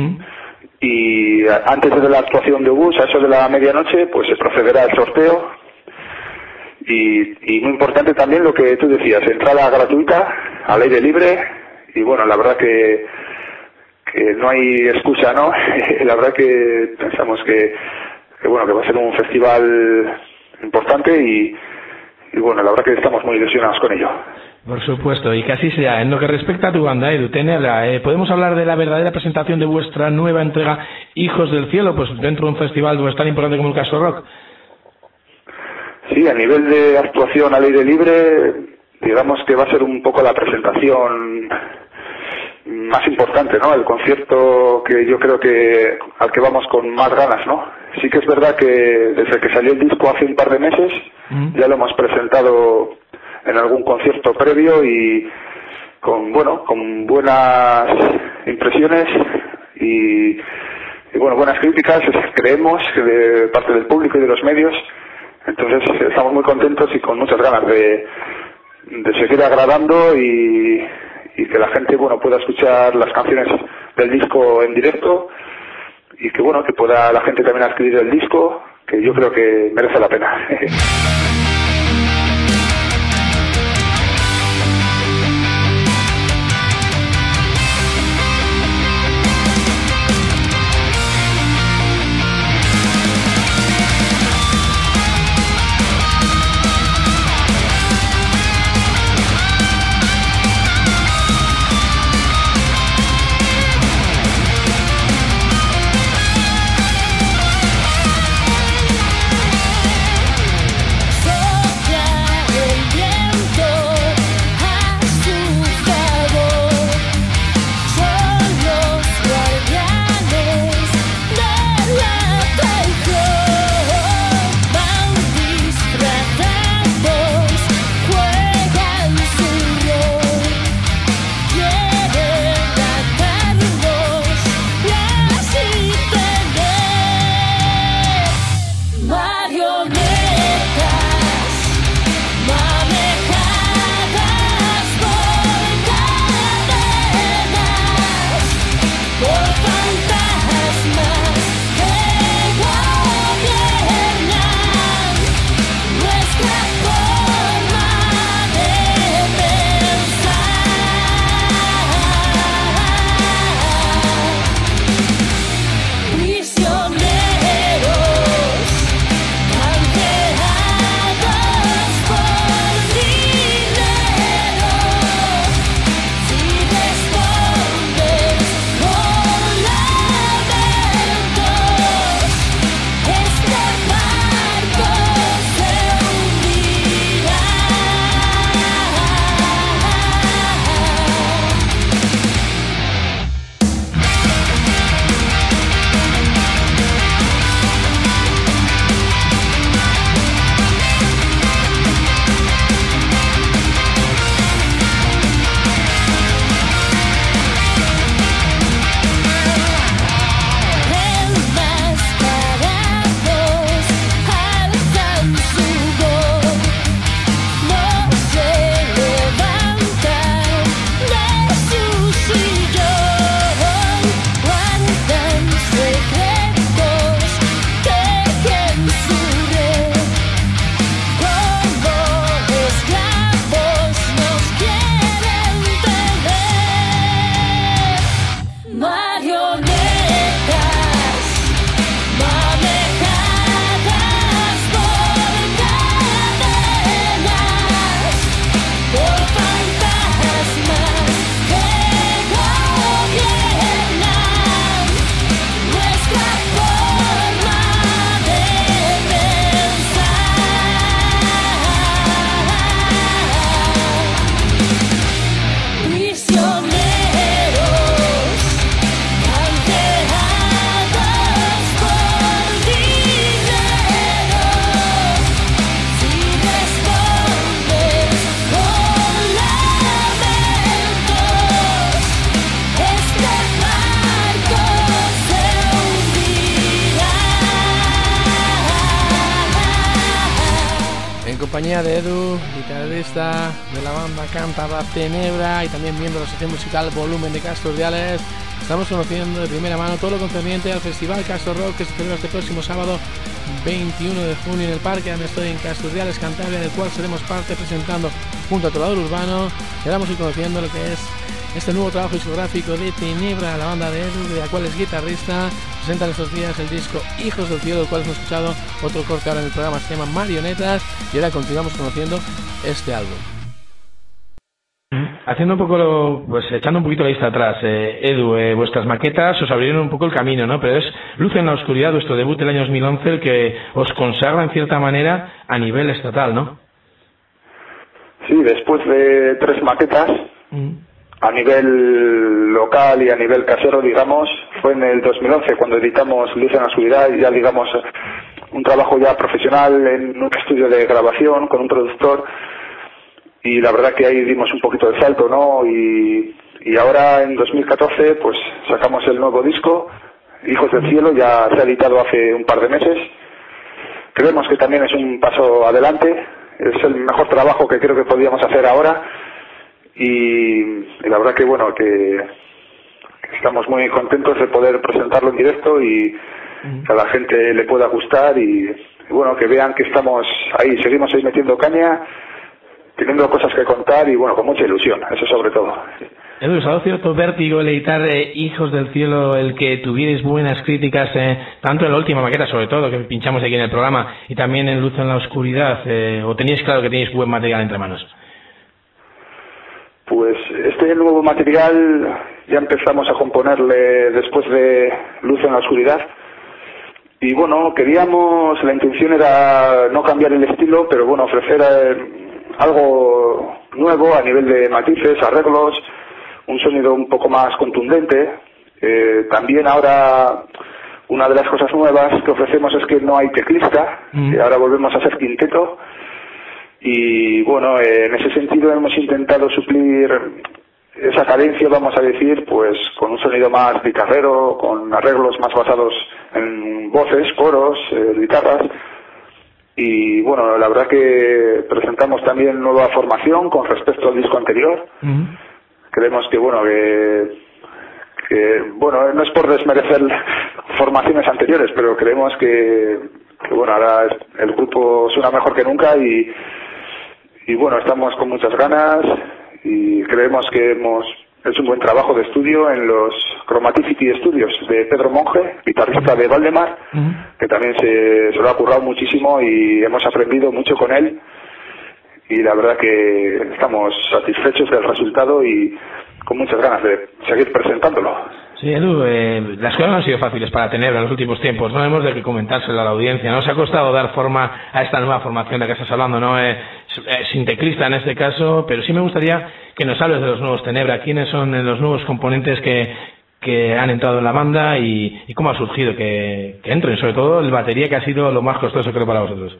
y antes de la actuación de Obús, a eso de la medianoche, pues se procederá al sorteo. Y muy importante también lo que tú decías, entrada gratuita, al aire libre, y bueno, la verdad que no hay excusa, ¿no? La verdad que pensamos que bueno, que va a ser un festival importante y bueno, la verdad que estamos muy ilusionados con ello. Por supuesto, y que así sea. En lo que respecta a tu banda, Edu, Tenebra, ¿podemos hablar de la verdadera presentación de vuestra nueva entrega Hijos del Cielo, pues dentro de un festival pues, tan importante como el Castro Rock? Sí, a nivel de actuación al aire libre, digamos que va a ser un poco la presentación más importante, ¿no? El concierto que yo creo que al que vamos con más ganas, ¿no? Sí que es verdad que desde que salió el disco hace un par de meses ya lo hemos presentado en algún concierto previo y con buenas impresiones y bueno, buenas críticas, creemos, que de parte del público y de los medios. Entonces estamos muy contentos y con muchas ganas de seguir agradando y que la gente pueda escuchar las canciones del disco en directo y que pueda la gente también adquirir el disco, que yo creo que merece la pena. compañía de Edu, guitarrista de la banda cántabra Tenebra y también miembro de la sección musical Volumen de Castro Urdiales, estamos conociendo de primera mano todo lo concerniente al Festival Castro Rock que se celebra este próximo sábado 21 de junio en el Parque Ernesto en Castro Urdiales, Cantabria, del cual seremos parte presentando junto a Trovador Urbano. Y vamos a ir conociendo lo que es este nuevo trabajo discográfico de Tenebra, la banda de Edu, de la cual es guitarrista. Presentan estos días el disco Hijos del Cielo, del cual hemos escuchado otro corte ahora en el programa, se llama Marionetas, y ahora continuamos conociendo este álbum. Haciendo un poco, pues echando un poquito la vista atrás, Edu, vuestras maquetas os abrieron un poco el camino, ¿no? Pero es Luz en la Oscuridad, vuestro debut del año 2011, el que os consagra en cierta manera a nivel estatal, ¿no? Sí, después de 3 maquetas, a nivel local y a nivel casero, digamos, fue en el 2011 cuando editamos Luz en la Oscuridad, y ya digamos un trabajo ya profesional en un estudio de grabación con un productor, y la verdad que ahí dimos un poquito de salto, ¿no? Y ahora en 2014 pues sacamos el nuevo disco, Hijos del Cielo, ya se ha editado hace un par de meses. Creemos que también es un paso adelante, es el mejor trabajo que creo que podíamos hacer ahora. Y la verdad que bueno, que estamos muy contentos de poder presentarlo en directo y que a la gente le pueda gustar y bueno, que vean que estamos ahí, seguimos ahí metiendo caña, teniendo cosas que contar y bueno, con mucha ilusión, eso sobre todo. Edu, ¿os ha dado cierto vértigo el editar Hijos del Cielo, el que tuvierais buenas críticas, tanto en la última maqueta, sobre todo, que pinchamos aquí en el programa, y también en Luz en la Oscuridad, o teníais claro que teníais buen material entre manos? Pues este nuevo material ya empezamos a componerle después de Luz en la Oscuridad y bueno, la intención era no cambiar el estilo, pero bueno, ofrecer algo nuevo a nivel de matices, arreglos, un sonido un poco más contundente. También ahora una de las cosas nuevas que ofrecemos es que no hay teclista, ahora volvemos a ser quinteto. Y bueno, en ese sentido hemos intentado suplir esa carencia, vamos a decir, pues con un sonido más guitarrero, con arreglos más basados en voces, coros, guitarras. Y bueno, la verdad que presentamos también nueva formación con respecto al disco anterior. Creemos que bueno, que bueno, no es por desmerecer formaciones anteriores, pero creemos que bueno, ahora el grupo suena mejor que nunca y bueno, estamos con muchas ganas y creemos que hemos hecho un buen trabajo de estudio en los Chromaticity Studios de Pedro Monge, guitarrista de Valdemar, que también se lo ha currado muchísimo y hemos aprendido mucho con él y la verdad que estamos satisfechos del resultado y con muchas ganas de seguir presentándolo. Sí, Edu, las cosas no han sido fáciles para Tenebra en los últimos tiempos, no hemos de que comentárselo a la audiencia, ¿no? Se ha costado dar forma a esta nueva formación de la que estás hablando, ¿no? Sin teclista en este caso, pero sí me gustaría que nos hables de los nuevos Tenebra, quiénes son los nuevos componentes que han entrado en la banda y cómo ha surgido que entren, sobre todo el batería, que ha sido lo más costoso creo para vosotros.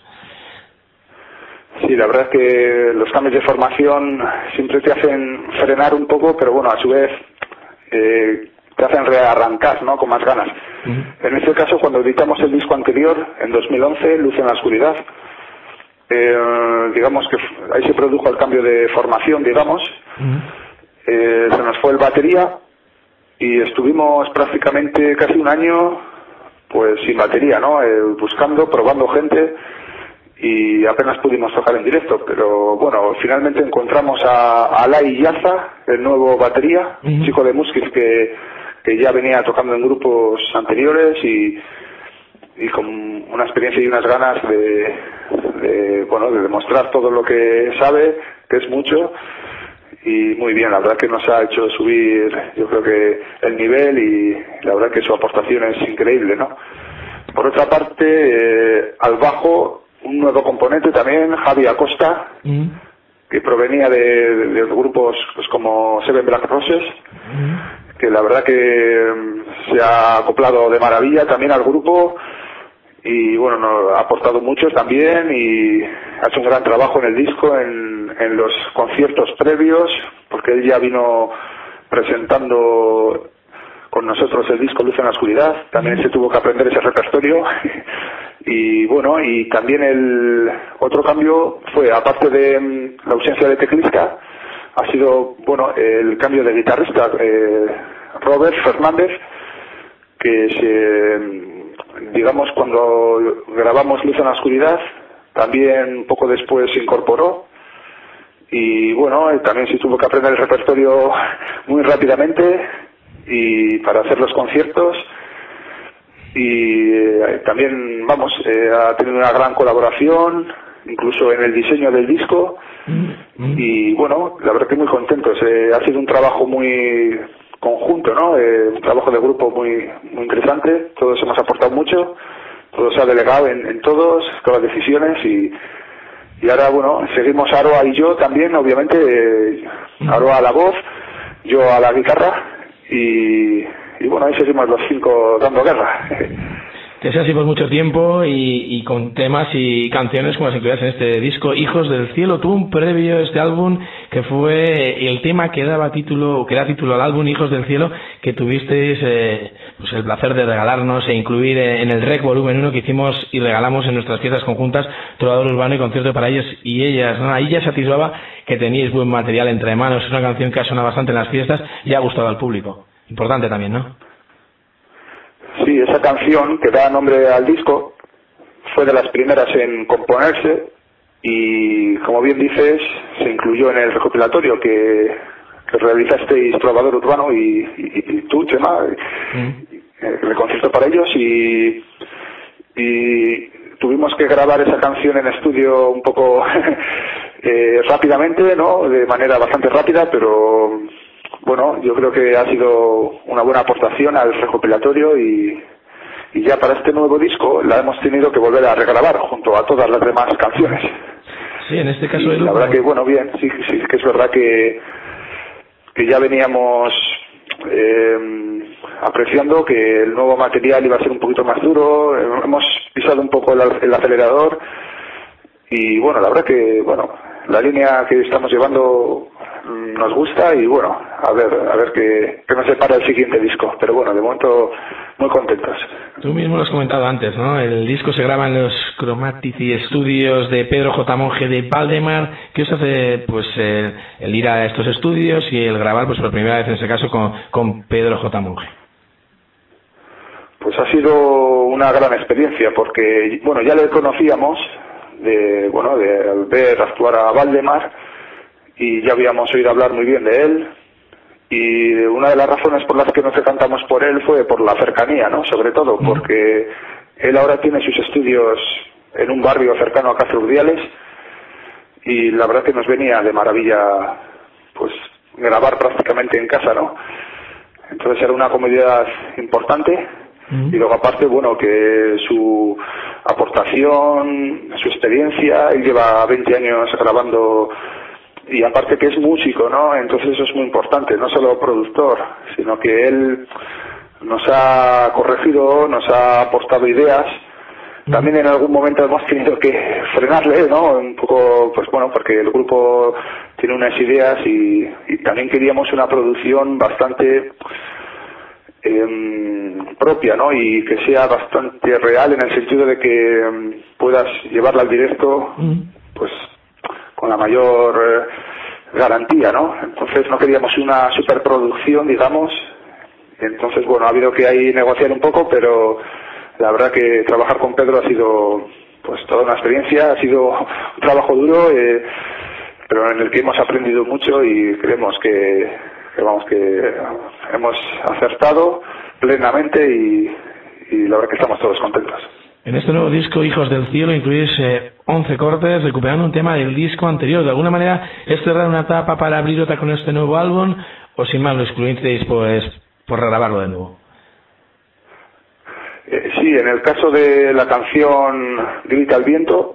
Sí, la verdad es que los cambios de formación siempre te hacen frenar un poco, pero bueno, a su vez te hacen rearrancar, ¿no? Con más ganas. En este caso, cuando editamos el disco anterior, en 2011, Luz en la Oscuridad, digamos que ahí se produjo el cambio de formación, digamos. Se nos fue el batería y estuvimos prácticamente casi un año pues sin batería, ¿no? Buscando, probando gente y apenas pudimos tocar en directo, pero bueno, finalmente encontramos a Alay Yaza, el nuevo batería, chico de Muskis que ya venía tocando en grupos anteriores y con una experiencia y unas ganas de demostrar todo lo que sabe, que es mucho, y muy bien, la verdad que nos ha hecho subir, yo creo que el nivel y la verdad que su aportación es increíble, ¿no? Por otra parte, al bajo, un nuevo componente también, Javi Acosta, que provenía de grupos pues, como Seven Black Roses, que la verdad que se ha acoplado de maravilla también al grupo y bueno, nos ha aportado mucho también y ha hecho un gran trabajo en el disco, en los conciertos previos, porque él ya vino presentando con nosotros el disco Luz en la Oscuridad, también se tuvo que aprender ese repertorio Y bueno, y también el otro cambio fue, aparte de la ausencia de teclista, ha sido, bueno, el cambio de guitarrista, Robert Fernández, que digamos, cuando grabamos Luz en la Oscuridad, también poco después se incorporó. Y bueno, también se tuvo que aprender el repertorio muy rápidamente y para hacer los conciertos. Y también, vamos, ha tenido una gran colaboración, incluso en el diseño del disco. Y bueno, la verdad que muy contentos. Ha sido un trabajo muy conjunto, ¿no? Un trabajo de grupo muy interesante. Todos hemos aportado mucho, todo se ha delegado en todos, todas las decisiones y ahora, bueno, seguimos Aroa y yo también, obviamente, Aroa a la voz, yo a la guitarra y bueno, ahí seguimos los 5 dando guerra. Que sea así por mucho tiempo y con temas y canciones como las incluidas en este disco Hijos del Cielo. Tuvo un previo a este álbum que fue el tema que da título al álbum Hijos del Cielo, que tuvisteis pues el placer de regalarnos e incluir en el Rec Volumen 1 que hicimos y regalamos en nuestras fiestas conjuntas, Trovador Urbano y Concierto para ellos y ellas, ¿no? Ahí ya se atisbaba que teníais buen material entre manos. Es una canción que ha sonado bastante en las fiestas y ha gustado al público. Importante también, ¿no? Sí, esa canción que da nombre al disco fue de las primeras en componerse y, como bien dices, se incluyó en el recopilatorio que realizasteis Trovador Urbano y tú, Chema, el concierto para ellos y tuvimos que grabar esa canción en estudio un poco rápidamente, ¿no? De manera bastante rápida, pero bueno, yo creo que ha sido una buena aportación al recopilatorio y ya para este nuevo disco la hemos tenido que volver a regrabar junto a todas las demás canciones. Sí, en este caso... La verdad que, bueno, bien, sí que es verdad que ya veníamos apreciando que el nuevo material iba a ser un poquito más duro, hemos pisado un poco el acelerador y, bueno, la verdad que, bueno, la línea que estamos llevando nos gusta y bueno, a ver qué nos separa el siguiente disco, pero bueno, de momento muy contentos. Tú mismo lo has comentado antes, ¿no? El disco se graba en los Chromatici Studios de Pedro J. Monge de Valdemar. ¿Qué os hace, pues, el ir a estos estudios y el grabar, pues, por primera vez en ese caso con Pedro J. Monge? Pues ha sido una gran experiencia porque, bueno, ya le conocíamos de ver actuar a Valdemar y ya habíamos oído hablar muy bien de él y una de las razones por las que nos decantamos por él fue por la cercanía, ¿no? Sobre todo porque él ahora tiene sus estudios en un barrio cercano a Castro Urdiales y la verdad que nos venía de maravilla pues grabar prácticamente en casa, ¿no? Entonces era una comodidad importante y luego aparte, bueno, que su aportación, su experiencia, él lleva 20 años grabando y aparte que es músico, ¿no? Entonces eso es muy importante, no solo productor, sino que él nos ha corregido, nos ha aportado ideas. También en algún momento hemos tenido que frenarle, ¿no? Un poco, pues bueno, porque el grupo tiene unas ideas y también queríamos una producción bastante propia, ¿no? Y que sea bastante real en el sentido de que puedas llevarla al directo, pues con la mayor garantía, ¿no? Entonces no queríamos una superproducción, digamos. Entonces, bueno, ha habido que ahí negociar un poco, pero la verdad que trabajar con Pedro ha sido pues toda una experiencia, ha sido un trabajo duro, pero en el que hemos aprendido mucho y creemos que hemos acertado plenamente y la verdad que estamos todos contentos. En este nuevo disco, Hijos del Cielo, incluís 11 cortes, recuperando un tema del disco anterior. ¿De alguna manera es cerrar una etapa para abrir otra con este nuevo álbum o sin más lo excluisteis pues por regrabarlo de nuevo? Sí, en el caso de la canción Grita el Viento,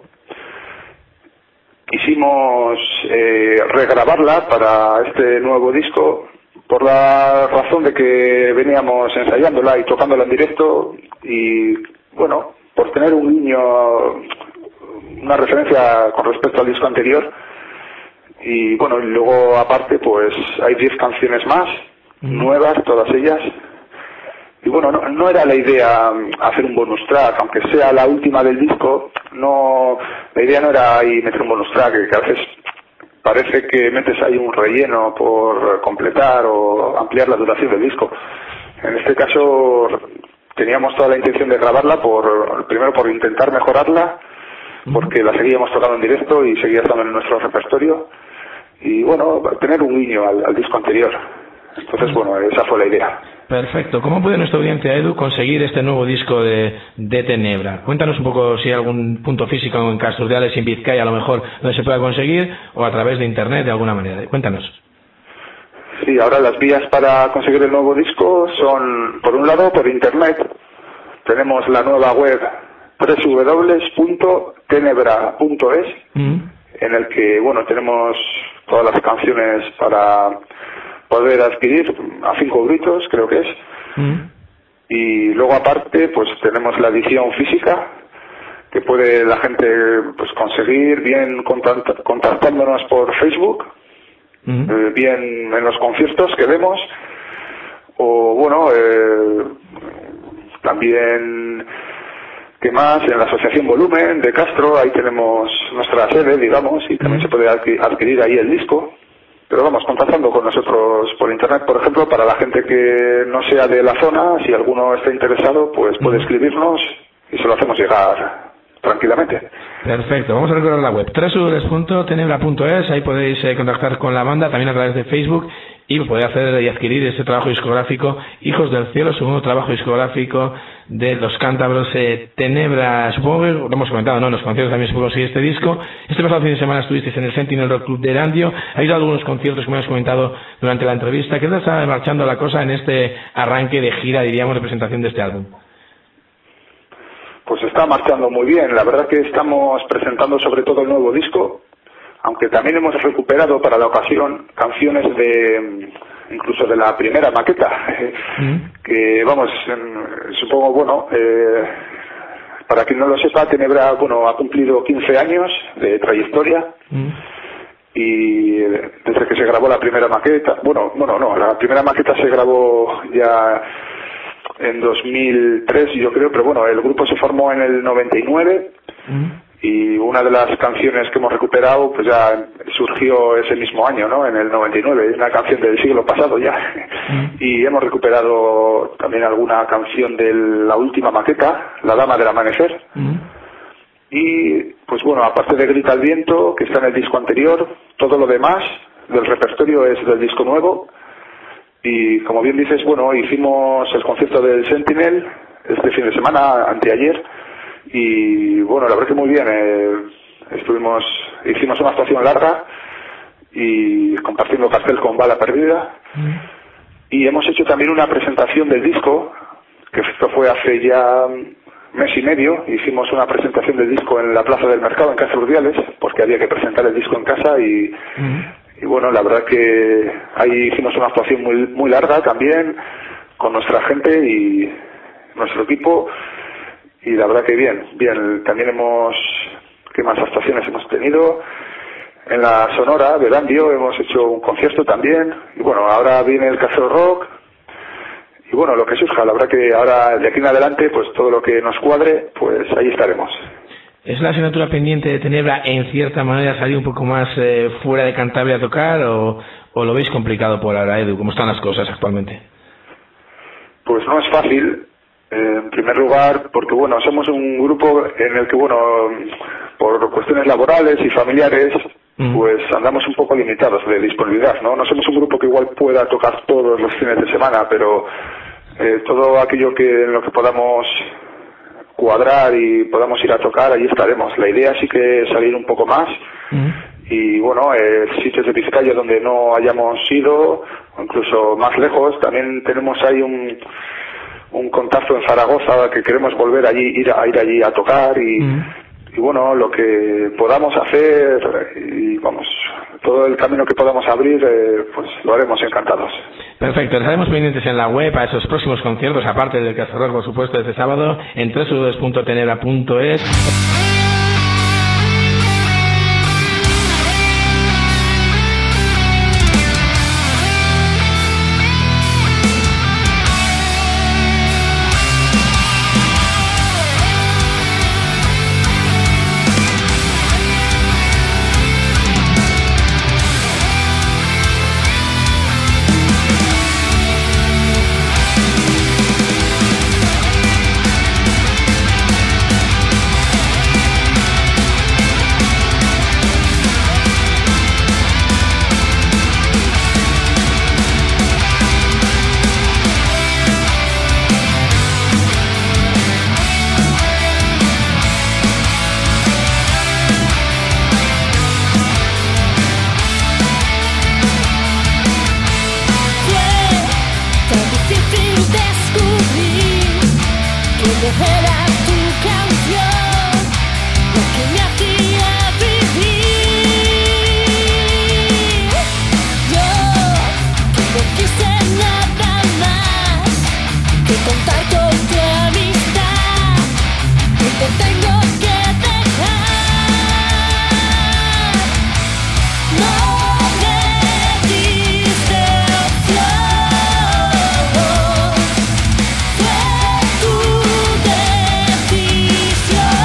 quisimos regrabarla para este nuevo disco por la razón de que veníamos ensayándola y tocándola en directo y, bueno, por tener un guiño, una referencia con respecto al disco anterior. Y bueno, y luego aparte pues hay 10 canciones más, nuevas todas ellas. Y bueno, no era la idea hacer un bonus track, aunque sea la última del disco, no, la idea no era ahí meter un bonus track, que a veces parece que metes ahí un relleno por completar o ampliar la duración del disco. En este caso teníamos toda la intención de grabarla, primero por intentar mejorarla, porque la seguíamos tocando en directo y seguía estando en nuestro repertorio, y bueno, tener un guiño al disco anterior. Entonces, bueno, esa fue la idea. Perfecto. ¿Cómo puede nuestra audiencia, Edu, conseguir este nuevo disco de Tenebra? Cuéntanos un poco si hay algún punto físico en Casturdiales y en Vizcaya, a lo mejor, donde se pueda conseguir, o a través de internet de alguna manera. Cuéntanos. Sí, ahora las vías para conseguir el nuevo disco son, por un lado, por internet. Tenemos la nueva web www.tenebra.es, en el que, bueno, tenemos todas las canciones para poder adquirir a 5 euritos, creo que es. Y luego, aparte, pues tenemos la edición física, que puede la gente pues conseguir bien contactándonos por Facebook, bien en los conciertos que demos, o bueno, también, ¿qué más? En la Asociación Volumen de Castro, ahí tenemos nuestra sede, digamos, y también se puede adquirir ahí el disco. Pero vamos, contactando con nosotros por internet, por ejemplo, para la gente que no sea de la zona, si alguno está interesado, pues puede escribirnos y se lo hacemos llegar tranquilamente. Perfecto, vamos a recordar la web www.tenebra.es, ahí podéis contactar con la banda, también a través de Facebook, y poder hacer y adquirir este trabajo discográfico, Hijos del Cielo, segundo trabajo discográfico de los cántabros Tenebra. Supongo que lo hemos comentado, ¿no? En los conciertos también supongo que este disco. Este pasado fin de semana estuvisteis en el Sentinel Rock Club de Erandio, ha habido algunos conciertos que me has comentado durante la entrevista. ¿Qué tal está marchando la cosa en este arranque de gira, diríamos, de presentación de este álbum? Pues está marchando muy bien, la verdad que estamos presentando sobre todo el nuevo disco, aunque también hemos recuperado para la ocasión canciones incluso de la primera maqueta, que vamos, supongo, bueno, para quien no lo sepa, Tenebra, bueno, ha cumplido 15 años de trayectoria, y desde que se grabó la primera maqueta, la primera maqueta se grabó ya en 2003, yo creo, pero bueno, el grupo se formó en el 99, y una de las canciones que hemos recuperado pues ya surgió ese mismo año, ¿no? En el 99, es una canción del siglo pasado ya. Y hemos recuperado también alguna canción de la última maqueta, La Dama del Amanecer. Y pues bueno, aparte de Grita al Viento, que está en el disco anterior, todo lo demás del repertorio es del disco nuevo. Y como bien dices, bueno, hicimos el concierto del Sentinel este fin de semana, anteayer, y bueno, la verdad que muy bien. Hicimos una actuación larga y compartiendo cartel con Bala Perdida, y hemos hecho también una presentación del disco, que esto fue hace ya mes y medio. Hicimos una presentación del disco en la Plaza del Mercado, en Casturdiales, porque había que presentar el disco en casa, y bueno, la verdad que ahí hicimos una actuación muy, muy larga también, con nuestra gente y nuestro equipo, y la verdad que bien. También ¿qué más actuaciones hemos tenido? En la Sonora de Erandio hemos hecho un concierto también, y bueno, ahora viene el Castro Rock, y bueno, lo que surja, la verdad que ahora de aquí en adelante, pues todo lo que nos cuadre, pues ahí estaremos. ¿Es la asignatura pendiente de Tenebra, en cierta manera, salir un poco más fuera de Cantabria a tocar, o lo veis complicado por ahora, Edu? ¿Cómo están las cosas actualmente? Pues no es fácil, en primer lugar, porque bueno, somos un grupo en el que, bueno, por cuestiones laborales y familiares, pues andamos un poco limitados de disponibilidad, ¿no? No somos un grupo que igual pueda tocar todos los fines de semana, pero todo aquello en lo que podamos cuadrar y podamos ir a tocar, allí estaremos. La idea sí que es salir un poco más, y bueno, sitios de Vizcaya donde no hayamos ido, o incluso más lejos. También tenemos ahí un contacto en Zaragoza, que queremos volver allí, ir allí a tocar, y bueno, lo que podamos hacer, y vamos, todo el camino que podamos abrir, pues lo haremos encantados. Perfecto, estaremos pendientes en la web a esos próximos conciertos, aparte del Castro Rock, por supuesto, este sábado, en www.tenebra.es. era tu canción lo que me hacía vivir. Yo no quise nada más que contar con tu amistad, y te tengo que dejar. No me diste opción, fue tu decisión.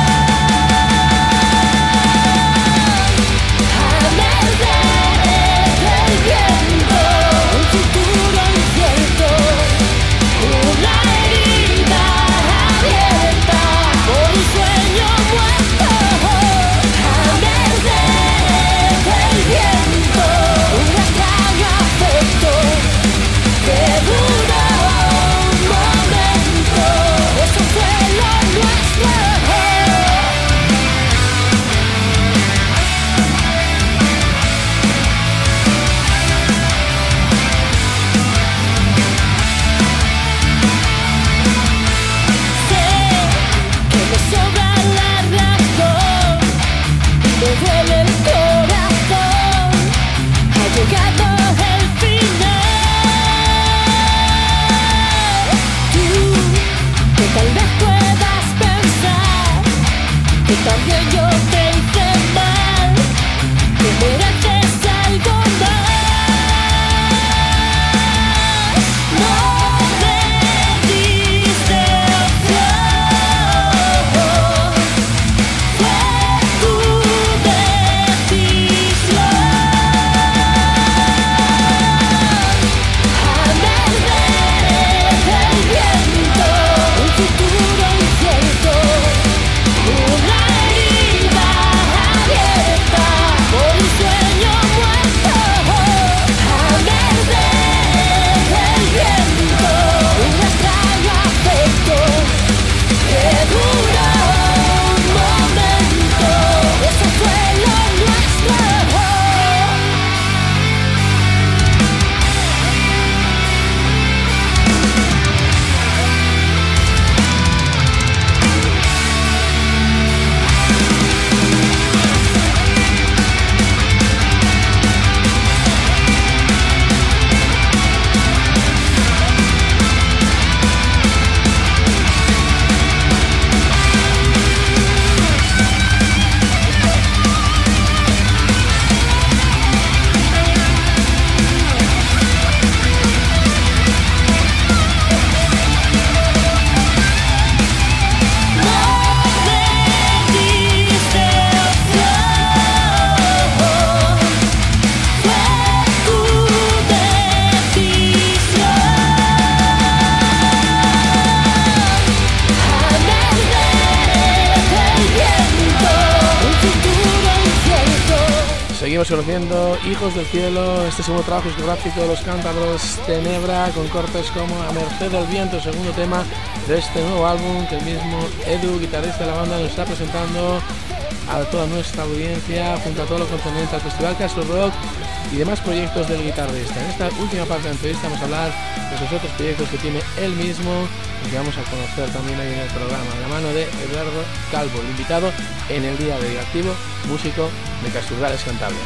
A merced del viento, un futuro incierto, una herida abierta por un sueño muerto. A merced del viento, un extraño afecto que duró un momento. Eso fue lo nuestro. Sé que me sobra la razón y me duele el corazón. Ha llegado el final. Tú, que tal vez puedas pensar que también yo te hice mal, que mereces algo más. No me diste opción, fue tu decisión. A merced del viento, un futuro incierto, una herida abierta por un sueño muerto. A merced del viento, un extraño afecto que duró un momento. Eso fue lo nuestro. No me diste opción, fue tu decisión. A merced del viento, un futuro incierto. Seguimos conociendo Hijos del Cielo, este segundo trabajo discográfico de los cántabros Tenebra, con cortes como A Merced del Viento, segundo tema de este nuevo álbum que el mismo Edu, guitarrista de la banda, nos está presentando a toda nuestra audiencia, junto a todo lo concerniente al Festival Castle Rock y demás proyectos del guitarrista. En esta última parte de la entrevista vamos a hablar de los otros proyectos que tiene él mismo y que vamos a conocer también ahí en el programa, de la mano de Eduardo Calvo, el invitado en el día de activo, músico de Casturrales, Cantabria.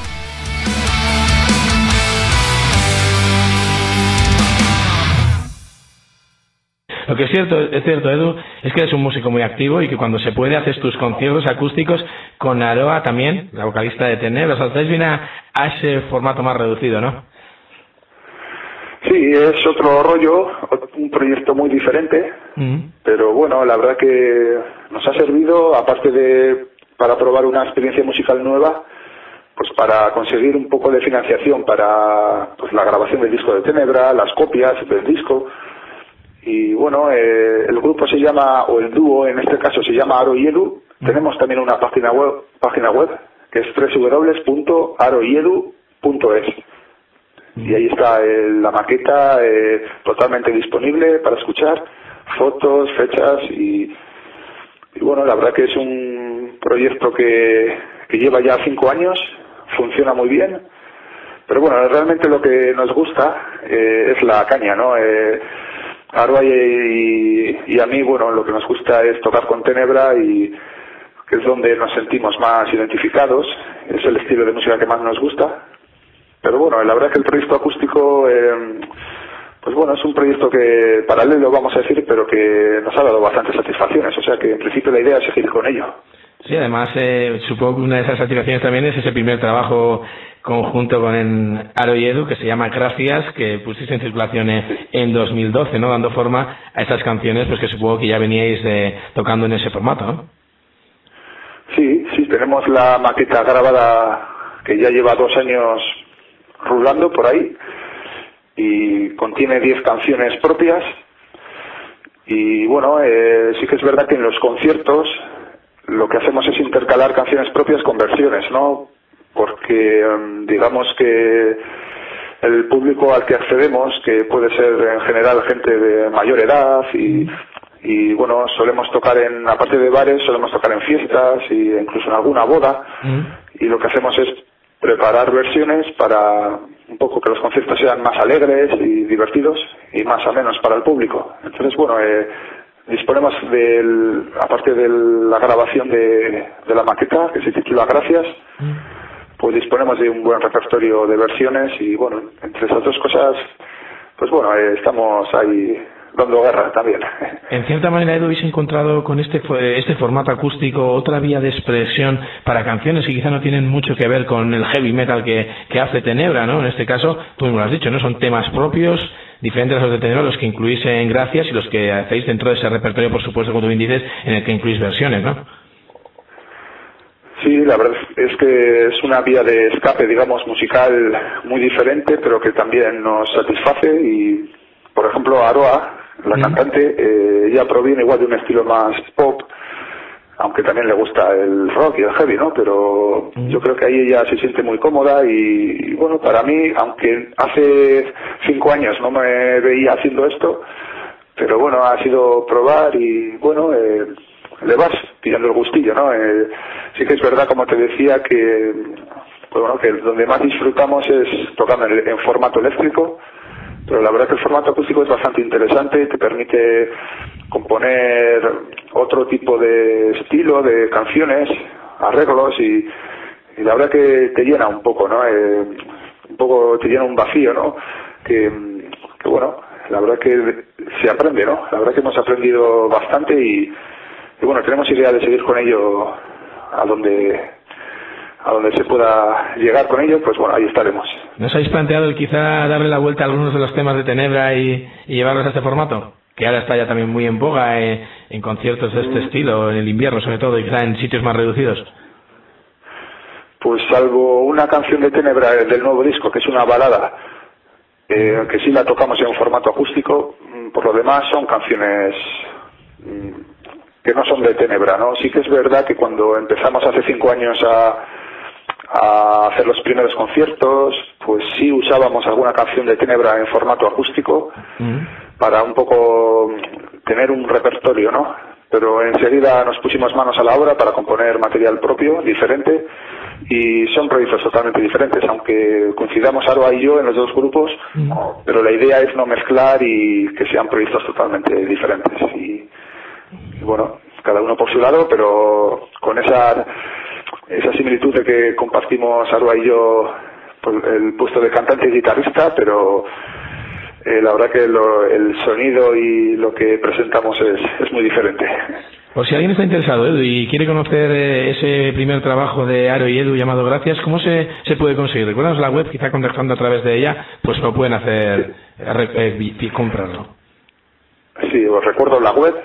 Lo que es cierto, Edu, es que eres un músico muy activo y que cuando se puede haces tus conciertos acústicos con Aroa también, la vocalista de Tenebra. O sea, ustedes vienen a ese formato más reducido, ¿no? Sí, es otro rollo, un proyecto muy diferente, pero bueno, la verdad que nos ha servido, aparte de para probar una experiencia musical nueva, pues para conseguir un poco de financiación para pues la grabación del disco de Tenebra, las copias del disco. Y bueno, el grupo se llama, o el dúo en este caso se llama Aro y Edu. Tenemos también una página web que es www.aroyedu.es. Y ahí está la maqueta totalmente disponible para escuchar, fotos, fechas y bueno, la verdad que es un proyecto que lleva ya 5 años, funciona muy bien, pero bueno, realmente lo que nos gusta es la caña, ¿no? Aroa y a mí, bueno, lo que nos gusta es tocar con Tenebra, y que es donde nos sentimos más identificados, es el estilo de música que más nos gusta. Pero bueno, la verdad es que el proyecto acústico, pues bueno, es un proyecto que paralelo, vamos a decir, pero que nos ha dado bastantes satisfacciones, o sea que en principio la idea es seguir con ello. Sí, además supongo que una de esas satisfacciones también es ese primer trabajo conjunto con Aro y Edu, que se llama Gracias, que pusiste en circulación en 2012, ¿no? Dando forma a esas canciones, pues que supongo que ya veníais tocando en ese formato, ¿no? Sí, tenemos la maqueta grabada que ya lleva 2 años rulando por ahí, y contiene 10 canciones propias. Y bueno, sí que es verdad que en los conciertos lo que hacemos es intercalar canciones propias con versiones, ¿no? Porque digamos que el público al que accedemos, que puede ser en general gente de mayor edad, y bueno, solemos tocar aparte de bares, solemos tocar en fiestas y incluso en alguna boda, y lo que hacemos es preparar versiones para un poco que los conciertos sean más alegres y divertidos y más amenos para el público. Entonces, bueno, disponemos aparte de la grabación de la maqueta, que se titula Gracias, pues disponemos de un buen repertorio de versiones, y bueno, entre esas dos cosas, pues bueno, estamos ahí dando guerra también. En cierta manera, Edu, habéis encontrado con este formato acústico otra vía de expresión para canciones que quizá no tienen mucho que ver con el heavy metal que hace Tenebra, ¿no? En este caso, tú mismo lo has dicho, ¿no? Son temas propios, diferentes a los de Tenebra, los que incluís en Gracias y los que hacéis dentro de ese repertorio, por supuesto, como tú bien dices, en el que incluís versiones, ¿no? Sí, la verdad es que es una vía de escape, digamos, musical muy diferente, pero que también nos satisface. Y, por ejemplo, Aroa, la cantante, ella proviene igual de un estilo más pop, aunque también le gusta el rock y el heavy, ¿no? Pero yo creo que ahí ella se siente muy cómoda, y bueno, para mí, aunque hace 5 años no me veía haciendo esto, pero bueno, ha sido probar y bueno, le vas pillando el gustillo, ¿no? Sí que es verdad, como te decía, que pues bueno, que donde más disfrutamos es tocando en formato eléctrico, pero la verdad que el formato acústico es bastante interesante, te permite componer otro tipo de estilo, de canciones, arreglos, y la verdad que te llena un poco, ¿no? Un poco te llena un vacío, ¿no? Que bueno, la verdad que se aprende, ¿no? La verdad que hemos aprendido bastante, y bueno, tenemos idea de seguir con ello a donde se pueda llegar con ello, pues bueno, ahí estaremos. ¿No os habéis planteado el quizá darle la vuelta a algunos de los temas de Tenebra y llevarlos a este formato? Que ahora está ya también muy en boga en conciertos de este estilo, en el invierno sobre todo, y quizá en sitios más reducidos. Pues salvo una canción de Tenebra del nuevo disco, que es una balada, que sí la tocamos en formato acústico, por lo demás son canciones que no son de Tenebra, ¿no? Sí que es verdad que cuando empezamos hace 5 años a hacer los primeros conciertos, pues sí usábamos alguna canción de Tenebra en formato acústico para un poco tener un repertorio, ¿no? Pero enseguida nos pusimos manos a la obra para componer material propio, diferente, y son proyectos totalmente diferentes, aunque coincidamos Aroa y yo en los dos grupos, pero la idea es no mezclar y que sean proyectos totalmente diferentes. Y bueno, cada uno por su lado, pero con esa similitud de que compartimos Aroa y yo pues, el puesto de cantante y guitarrista, pero la verdad que el sonido y lo que presentamos es muy diferente. Por si alguien está interesado, Edu, y quiere conocer ese primer trabajo de Aro y Edu llamado Gracias, ¿cómo se puede conseguir? Recuérdanos la web, quizá contactando a través de ella, pues lo pueden hacer y comprarlo. Sí, os recuerdo la web,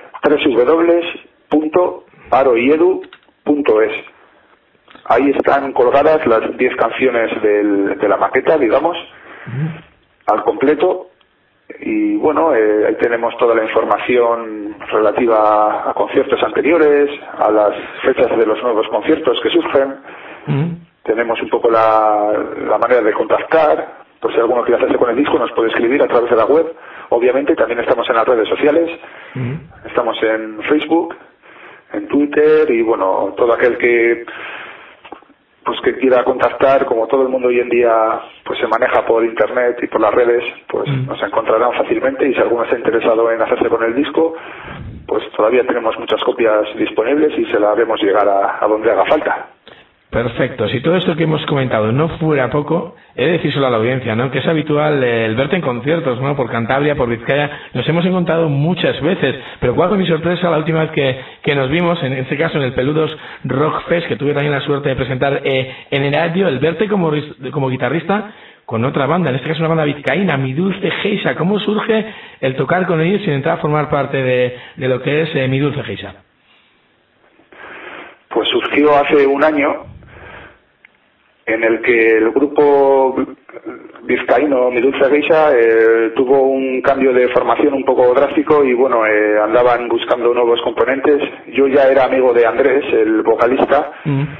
www.aroyedu.es. Ahí están colgadas las 10 canciones de la maqueta, digamos, al completo. Y bueno, ahí tenemos toda la información relativa a conciertos anteriores, a las fechas de los nuevos conciertos que surgen. Tenemos un poco la manera de contactar. Por si alguno quiere hacerse con el disco, nos puede escribir a través de la web. Obviamente también estamos en las redes sociales. Estamos en Facebook, en Twitter, y bueno, todo aquel que que quiera contactar, como todo el mundo hoy en día pues se maneja por internet y por las redes, pues nos encontrarán fácilmente, y si alguno está interesado en hacerse con el disco, pues todavía tenemos muchas copias disponibles y se las haremos llegar a donde haga falta. Perfecto. Si todo esto que hemos comentado no fuera poco, he de decírselo a la audiencia, ¿no? Que es habitual el verte en conciertos, ¿no? Por Cantabria, por Vizcaya, nos hemos encontrado muchas veces, pero cuál fue mi sorpresa la última vez que nos vimos, en este caso en el Peludos Rock Fest, que tuve también la suerte de presentar en el radio, el verte como guitarrista con otra banda, en este caso una banda vizcaína, Mi Dulce Geisha. ¿Cómo surge el tocar con ellos sin entrar a formar parte de lo que es Mi Dulce Geisha? Pues surgió hace un año, en el que el grupo vizcaíno Mi Dulce Geisha tuvo un cambio de formación un poco drástico y bueno, andaban buscando nuevos componentes. Yo ya era amigo de Andrés, el vocalista,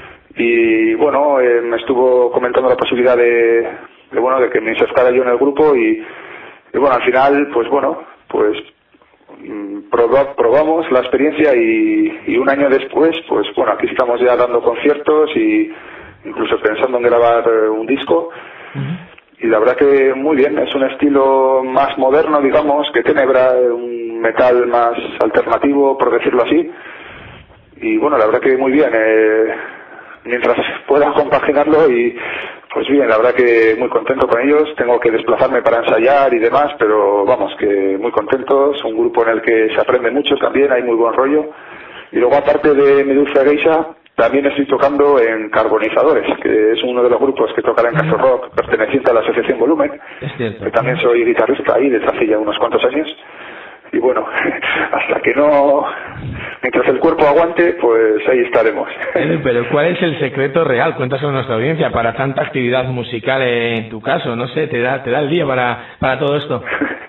y bueno, me estuvo comentando la posibilidad de que me insertara yo en el grupo y bueno, al final, pues bueno, pues probamos la experiencia y un año después, pues bueno, aquí estamos ya dando conciertos y incluso pensando en grabar un disco. Y la verdad que muy bien, es un estilo más moderno, digamos, que Tenebra, un metal más alternativo, por decirlo así. Y bueno, la verdad que muy bien, mientras pueda compaginarlo y pues bien, la verdad que muy contento con ellos. Tengo que desplazarme para ensayar y demás, pero vamos, que muy contentos, un grupo en el que se aprende mucho también, hay muy buen rollo. Y luego aparte de Mi Dulce Geisha, también estoy tocando en Carbonizadores, que es uno de los grupos que tocará en Castro Rock, perteneciente a la Asociación Volumen, que también soy guitarrista ahí desde hace ya unos cuantos años. Y bueno, hasta que no, mientras el cuerpo aguante, pues ahí estaremos. Pero ¿cuál es el secreto real? Cuéntaselo a nuestra audiencia para tanta actividad musical en tu caso, no sé, te da el día para todo esto.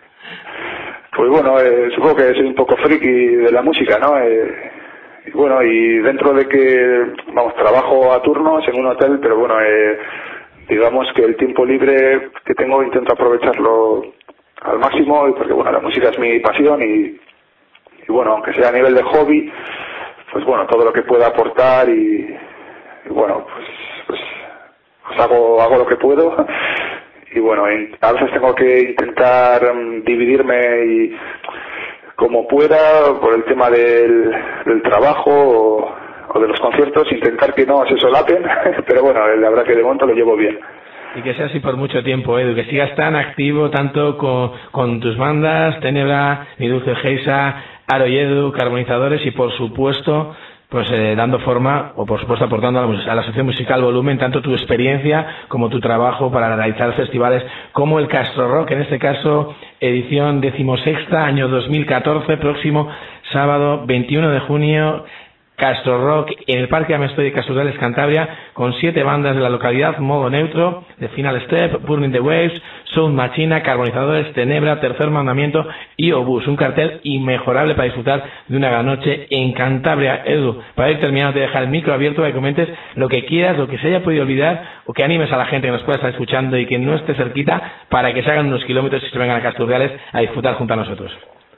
Pues bueno, supongo que soy un poco friki de la música, ¿no? Y bueno, y dentro de que, vamos, trabajo a turnos en un hotel, pero bueno, digamos que el tiempo libre que tengo intento aprovecharlo al máximo, porque bueno, la música es mi pasión y bueno, aunque sea a nivel de hobby, pues bueno, todo lo que pueda aportar y bueno, pues hago lo que puedo. Y bueno, a veces tengo que intentar dividirme y como pueda por el tema del trabajo o de los conciertos, intentar que no se solapen, pero bueno, la verdad que de momento lo llevo bien. Y que sea así por mucho tiempo, Edu, que sigas tan activo tanto con tus bandas, Tenebra, Mi Dulce Geisha, Aro y Edu, Carbonizadores y por supuesto pues dando forma o por supuesto aportando a la Asociación Musical Volumen tanto tu experiencia como tu trabajo para realizar festivales como el Castro Rock, en este caso edición 16ª, año 2014, próximo sábado 21 de junio, Castro Rock en el Parque Amestoy de Casturales, Cantabria, con 7 bandas de la localidad: Modo Neutro, The Final Step, Burning the Waves, Sound Machina, Carbonizadores, Tenebra, Tercer Mandamiento y Obús. Un cartel inmejorable para disfrutar de una gran noche en Cantabria. Edu, para ir terminando te dejar el micro abierto para que comentes lo que quieras, lo que se haya podido olvidar o que animes a la gente que nos pueda estar escuchando y que no esté cerquita para que se hagan unos kilómetros y se vengan a Casturales a disfrutar junto a nosotros.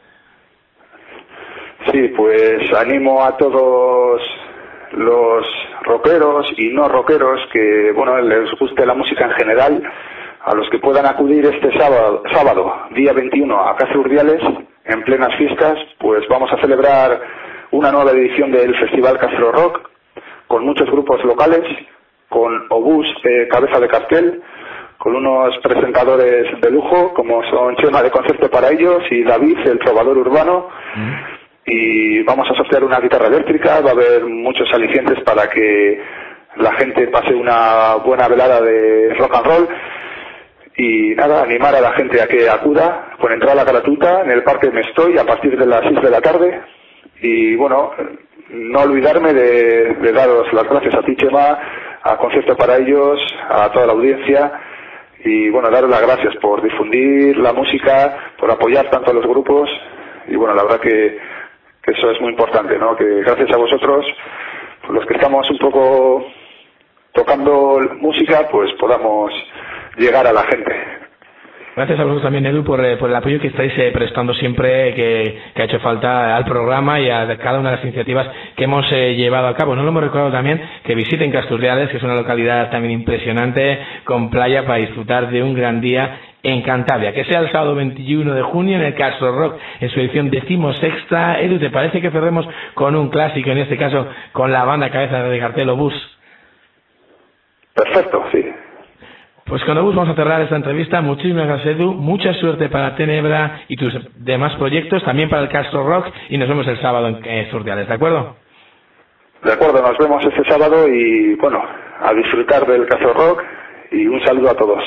Sí, pues animo a todos los rockeros y no rockeros que, bueno, les guste la música en general, a los que puedan acudir este sábado, día 21, a Casa Urdiales, en plenas fiestas, pues vamos a celebrar una nueva edición del Festival Castro Rock, con muchos grupos locales, con Obús cabeza de cartel, con unos presentadores de lujo, como son Chema de Concierto para Ellos y David, el trovador urbano. Y vamos a sortear una guitarra eléctrica, va a haber muchos alicientes para que la gente pase una buena velada de rock and roll y nada, animar a la gente a que acuda con entrada gratuita en el Parque Mestoy a partir de las 6 de la tarde y bueno, no olvidarme de daros las gracias a ti, Chema, a Concierto para Ellos, a toda la audiencia y bueno, daros las gracias por difundir la música, por apoyar tanto a los grupos y bueno, la verdad que eso es muy importante, ¿no? Que gracias a vosotros, los que estamos un poco tocando música, pues podamos llegar a la gente. Gracias a vosotros también, Edu, por el apoyo que estáis prestando siempre, que ha hecho falta al programa y a cada una de las iniciativas que hemos llevado a cabo. No lo hemos recordado también que visiten Casturriales, que es una localidad también impresionante, con playa para disfrutar de un gran día en Cantabria. Que sea el sábado 21 de junio en el Castro Rock, en su edición 16ª. Edu, ¿te parece que cerremos con un clásico, en este caso con la banda cabeza de cartel Obús? Perfecto, sí. Pues con Obús vamos a cerrar esta entrevista. Muchísimas gracias, Edu. Mucha suerte para Tenebra y tus demás proyectos, también para el Castro Rock, y nos vemos el sábado en Surdiales, ¿de acuerdo? De acuerdo, nos vemos este sábado y, bueno, a disfrutar del Castro Rock y un saludo a todos.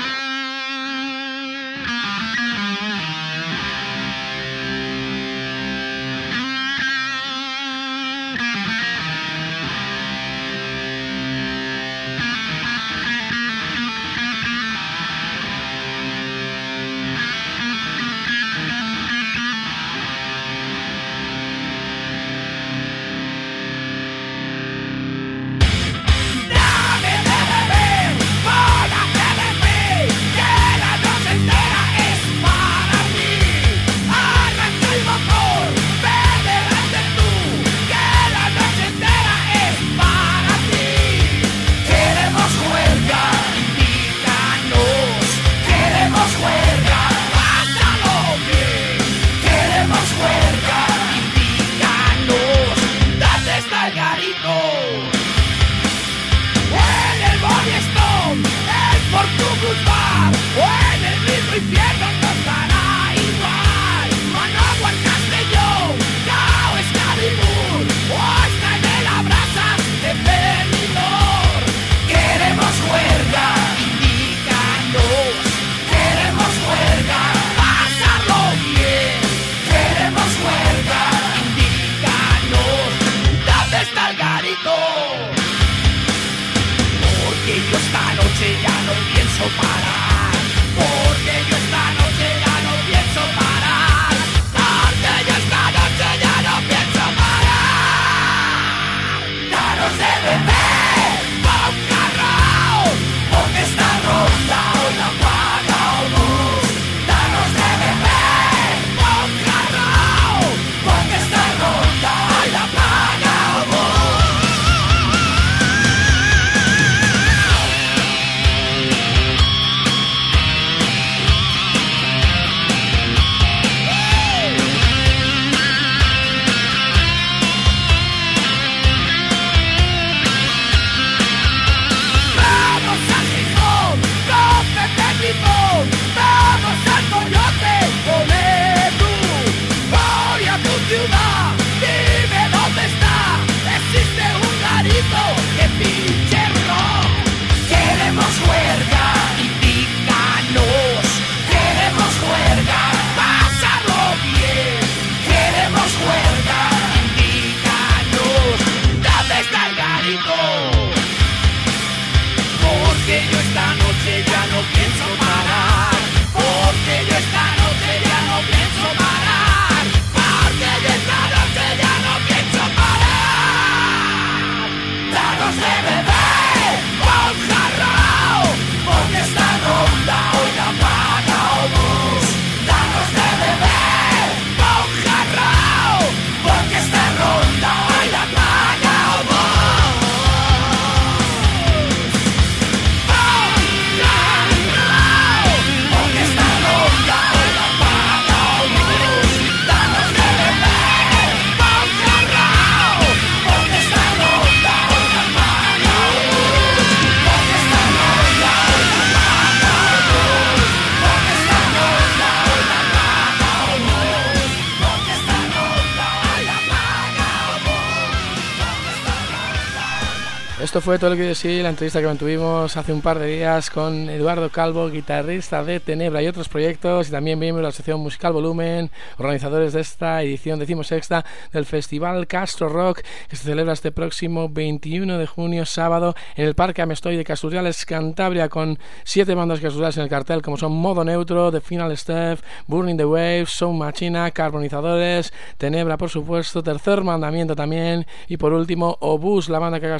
Esto fue todo lo que decía, la entrevista que mantuvimos hace un par de días con Eduardo Calvo, guitarrista de Tenebra y otros proyectos, y también miembro de la Asociación Musical Volumen, organizadores de esta edición 16ª del Festival Castro Rock, que se celebra este próximo 21 de junio, sábado, en el Parque Amestoy de Casturriales, Cantabria, con 7 bandas casturriales en el cartel, como son Modo Neutro, The Final Step, Burning the Waves, Sound Machina, Carbonizadores, Tenebra, por supuesto, Tercer Mandamiento también, y por último, Obús, la banda que haga sonar en el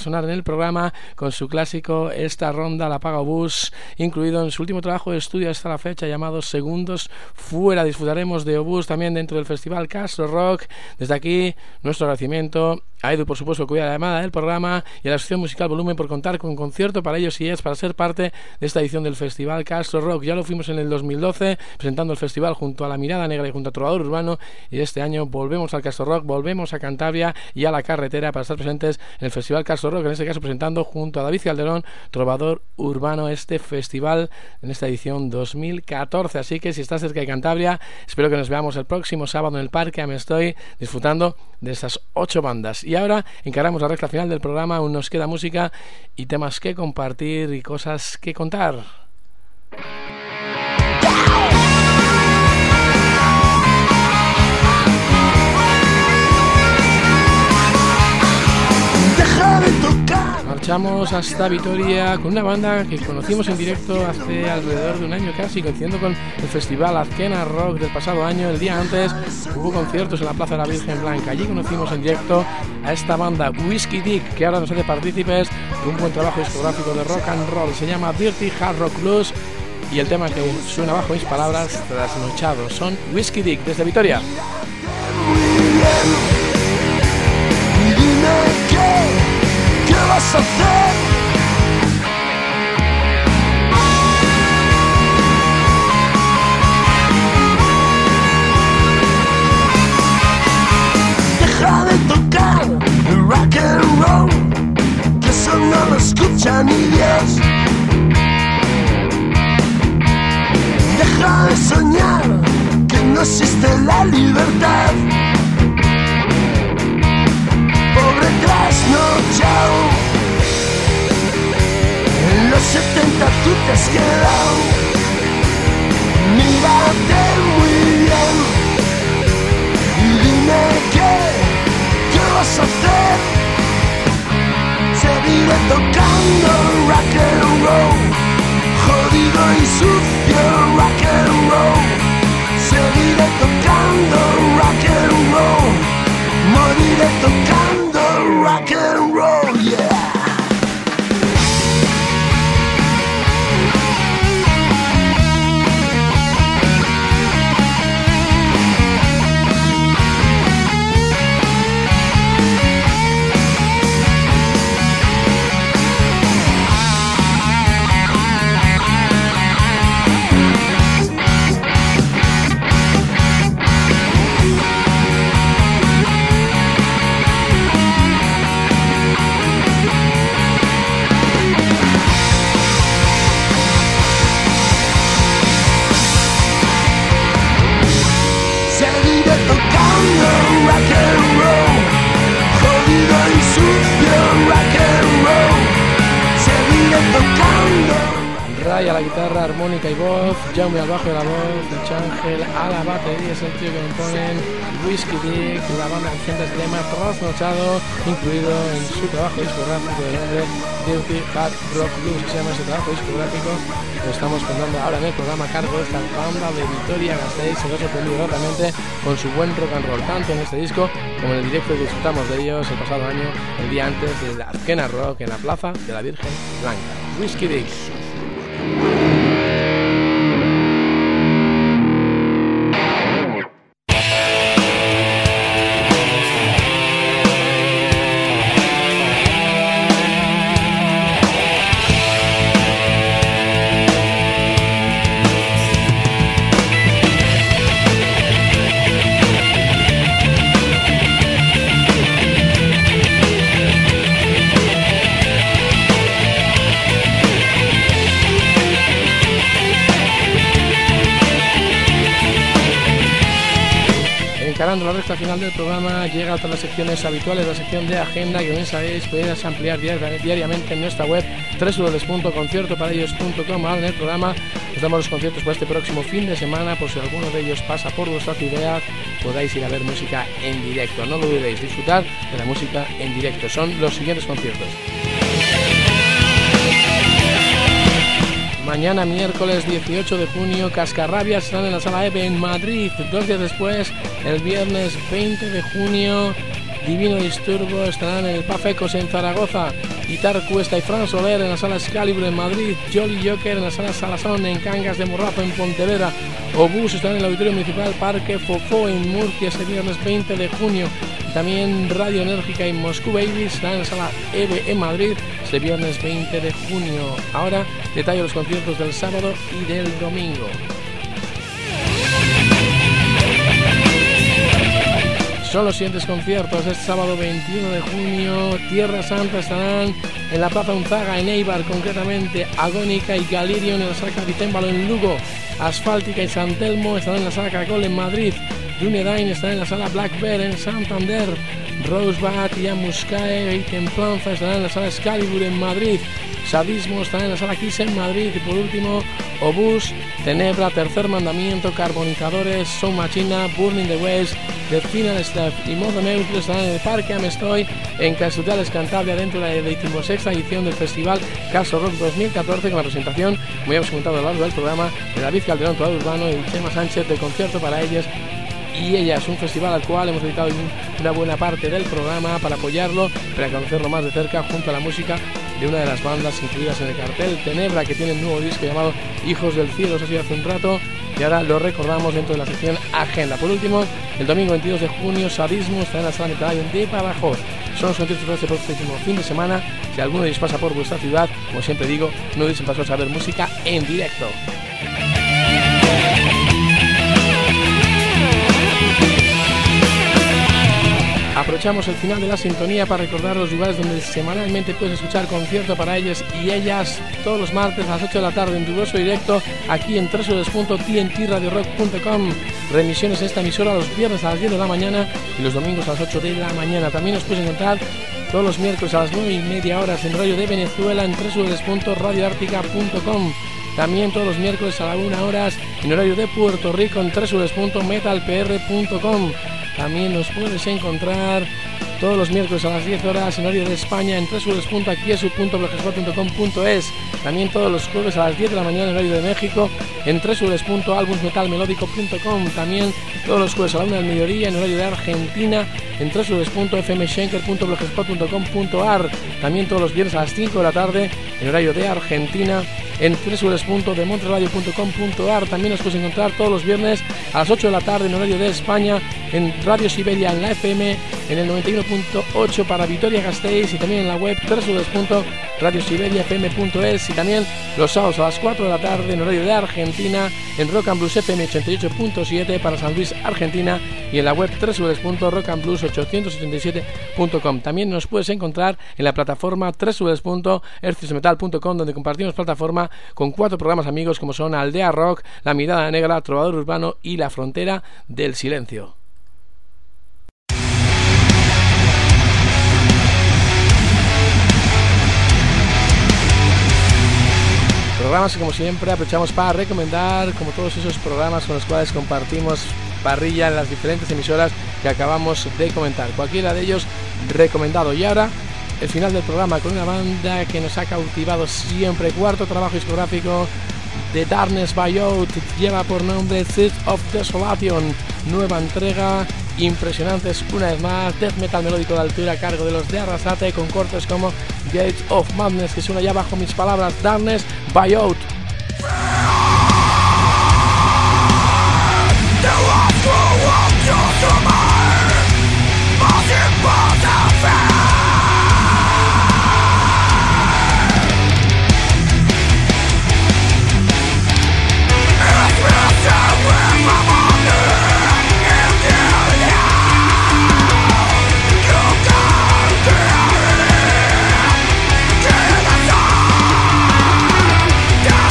programa con su clásico Esta ronda la paga Obús, incluido en su último trabajo de estudio hasta la fecha llamado Segundos Fuera. Disfrutaremos de Obús también dentro del Festival Castro Rock. Desde aquí, nuestro agradecimiento a Edu, por supuesto, que cuida la llamada del programa, y a la Asociación Musical Volumen por contar con un concierto para ellos y ellas para ser parte de esta edición del Festival Castro Rock. Ya lo fuimos en el 2012 presentando el festival junto a La Mirada Negra y junto a Trovador Urbano, y este año volvemos al Castro Rock, volvemos a Cantabria y a la carretera para estar presentes en el Festival Castro Rock, en este caso presentando junto a David Calderón, Trovador Urbano, este festival en esta edición 2014. Así que si estás cerca de Cantabria, espero que nos veamos el próximo sábado en el Parque Amestoy disfrutando de esas 8 bandas. Y ahora encaramos la recta final del programa. Aún nos queda música y temas que compartir y cosas que contar. Marchamos hasta Vitoria con una banda que conocimos en directo hace alrededor de un año casi, coincidiendo con el festival Azkena Rock del pasado año. El día antes hubo conciertos en la Plaza de la Virgen Blanca. Allí conocimos en directo a esta banda Whiskey Dick, que ahora nos hace partícipes de un buen trabajo discográfico de rock and roll. Se llama Dirty Hard Rock Blues, y el tema que suena bajo mis palabras, Trasnochados, son Whiskey Dick desde Vitoria. ¿Qué vas a hacer? Deja de tocar el rock and roll, que eso no lo escucha ni Dios. Deja de soñar que no existe la libertad. Pobre trasnochado, en los 70 tú te has quedado. Mírate muy bien y dime qué vas a hacer. Seguiré tocando rock and roll, jodido y sucio rock and roll. Seguiré tocando rock and roll, moriré tocando rock and roll, yeah. Ray a la guitarra, armónica y voz, Jaume al bajo de la voz, Luis Ángel a la batería, es el tío que componen Whiskey Dick, la banda presenta este tema Trasnochado, incluido en su trabajo discográfico de nombre Dirty Hard Rock Blues, que se llama ese trabajo discográfico. Lo estamos contando ahora en el programa a cargo de esta banda de Vitoria Gasteiz. Se nos ha sorprendido realmente con su buen rock and roll, tanto en este disco como en el directo que disfrutamos de ellos el pasado año, el día antes de la Azkena Rock en la Plaza de la Virgen Blanca. Whiskey Dick. Encarando la recta final del programa, llega otra de las secciones habituales, la sección de agenda, que bien sabéis podéis ampliar diariamente en nuestra web www.conciertoparaellos.com. Ahora en el programa os damos los conciertos para este próximo fin de semana, por si alguno de ellos pasa por vuestra ciudad, podáis ir a ver música en directo. No lo dudéis, disfrutar de la música en directo. Son los siguientes conciertos. Mañana, miércoles 18 de junio, Cascarrabias están en la Sala EVE en Madrid. 2 días después, el viernes 20 de junio, Divino Disturbo estarán en el Pub Ecos en Zaragoza, Guitar Cuesta y Fran Soler en la Sala Excalibur en Madrid, Jolly Joker en la Sala Salazón en Cangas de Morrazo en Pontevedra, Obús estará en el Auditorio Municipal Parque Fofó en Murcia ese viernes 20 de junio. También Radio Enérgica y Moscú Babies estarán en la Sala EVE en Madrid este viernes 20 de junio. Ahora detallo los conciertos del sábado y del domingo. Son los siguientes conciertos. Este sábado 21 de junio, Tierra Santa estarán en la Plaza Unzaga en Eibar, concretamente Agónica y Galirion en la Sala Capitémbalo en Lugo, Asfáltica y San Telmo estarán en la Sala Caracol en Madrid, Dunedain estará en la Sala Black Bear en Santander, Rosebud y Amuscae y Templanza estarán en la Sala Excalibur en Madrid, Sadismo estará en la Sala Kiss en Madrid y por último Obús, Tenebra, Tercer Mandamiento, Carbonizadores, Sound Machina, Burning the West, The Final Step y Modo Neutro estarán en el Parque Amestoy en Casutales, Cantabria, dentro de la 16ª edición del Festival Caso Rock 2014 con la presentación, como ya hemos comentado a lo largo del programa, de David Calderón, Trovador Urbano y Chema Sánchez de Concierto para Ellas y Ellas, un festival al cual hemos dedicado una buena parte del programa para apoyarlo, para conocerlo más de cerca junto a la música de una de las bandas incluidas en el cartel, Tenebra, que tiene un nuevo disco llamado Hijos del Cielo, eso ha sido hace un rato y ahora lo recordamos dentro de la sección Agenda. Por último, el domingo 22 de junio, Sadismo estará en la Sala Metalayon de Badajoz. Son los conciertos de este próximo fin de semana. Si alguno de ellos pasa por vuestra ciudad, como siempre digo, no dicen pasos a ver música en directo. Aprovechamos el final de la sintonía para recordar los lugares donde semanalmente puedes escuchar Concierto para Ellos y Ellas todos los martes a las 8 de la tarde en riguroso directo aquí en www.tntradiorock.com. Remisiones en esta emisora los viernes a las 10 de la mañana y los domingos a las 8 de la mañana. También nos puedes encontrar todos los miércoles a las 9:30 en horario de Venezuela en www.radioartica.com. También todos los miércoles a las 1 en horario de Puerto Rico en www.metalpr.com. También nos puedes encontrar todos los miércoles a las 10 horas en horario de España en www.akiesu.blogspot.com.es. También todos los jueves a las 10 de la mañana en horario de México en www.albumsmetalmelódico.com. También todos los jueves a la 1 del mediodía en horario de Argentina en www.fmschenker.blogspot.com.ar. También todos los viernes a las 5 de la tarde en horario de Argentina en www.demontreradio.com.ar. También nos puedes encontrar todos los viernes a las 8 de la tarde en horario de España en Radio Siberia en la FM en el 91.8 para Vitoria-Gasteiz y también en la web www.radiosiberiafm.es y también los sábados a las 4 de la tarde en horario de Argentina en Rock and Blues FM 88.7 para San Luis, Argentina y en la web www.rockandblues887.com. También nos puedes encontrar en la plataforma www.herciosmetal.com donde compartimos plataforma con 4 programas amigos como son Aldea Rock, La Mirada Negra, Trovador Urbano y La Frontera del Silencio. Programas que como siempre aprovechamos para recomendar, como todos esos programas con los cuales compartimos parrilla en las diferentes emisoras que acabamos de comentar. Cualquiera de ellos recomendado. Y ahora el final del programa con una banda que nos ha cautivado siempre. Cuarto trabajo discográfico de Darkness by Out, lleva por nombre Seeds of Desolation. Nueva entrega, impresionantes una vez más, death metal melódico de altura a cargo de los de Arrasate con cortes como Gates of Madness, que suena ya bajo mis palabras, Darkness by Out. Die!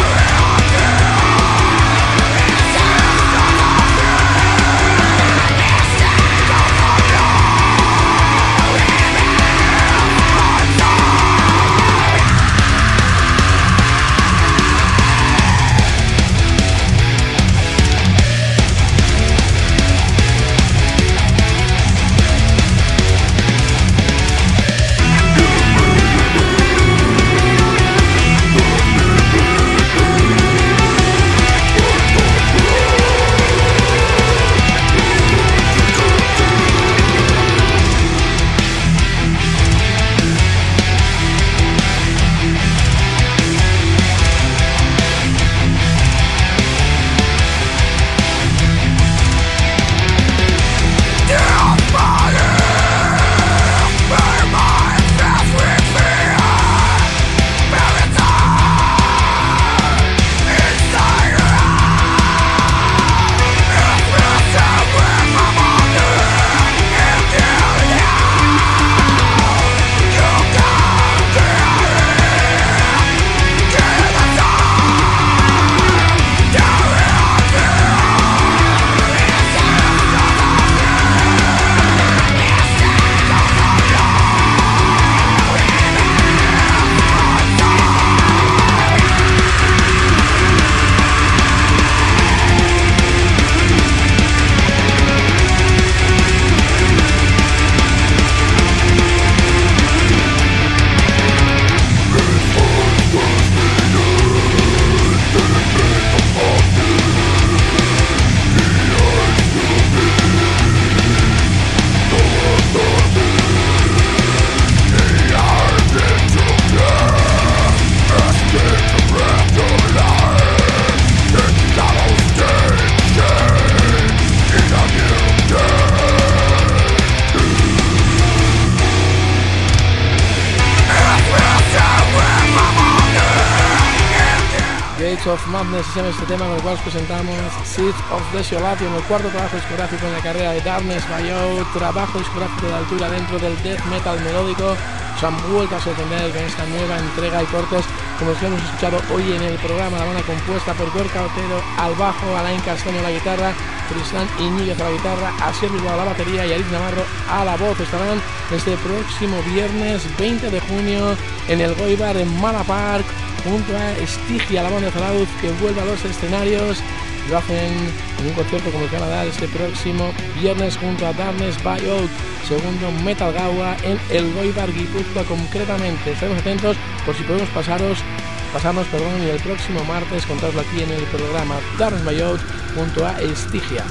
of Madness, se llama este tema con el cual os presentamos Seeds of Desolation, el cuarto trabajo discográfico en la carrera de Darkness by Out, trabajo discográfico de altura dentro del death metal melódico. Os han vuelto a sorprender con esta nueva entrega y cortes como los que hemos escuchado hoy en el programa. La banda compuesta por Gorka Otero al bajo, Alain Castaño a la guitarra, Tristan Iñiguez a la guitarra, Asier Bilbao a la batería y Aritz Navarro a la voz. Estarán este próximo viernes 20 de junio en el Goibar en Malapark junto a Estigia, la banda de Zarauz, que vuelve a los escenarios. Lo hacen en un concierto como el que van a dar este próximo viernes junto a Darkness by Out, segundo Metal Gaua en el Goibar Guipúzcoa concretamente. Estaremos atentos por si podemos pasarnos y el próximo martes contaroslo aquí en el programa Darkness by Out junto a Estigia.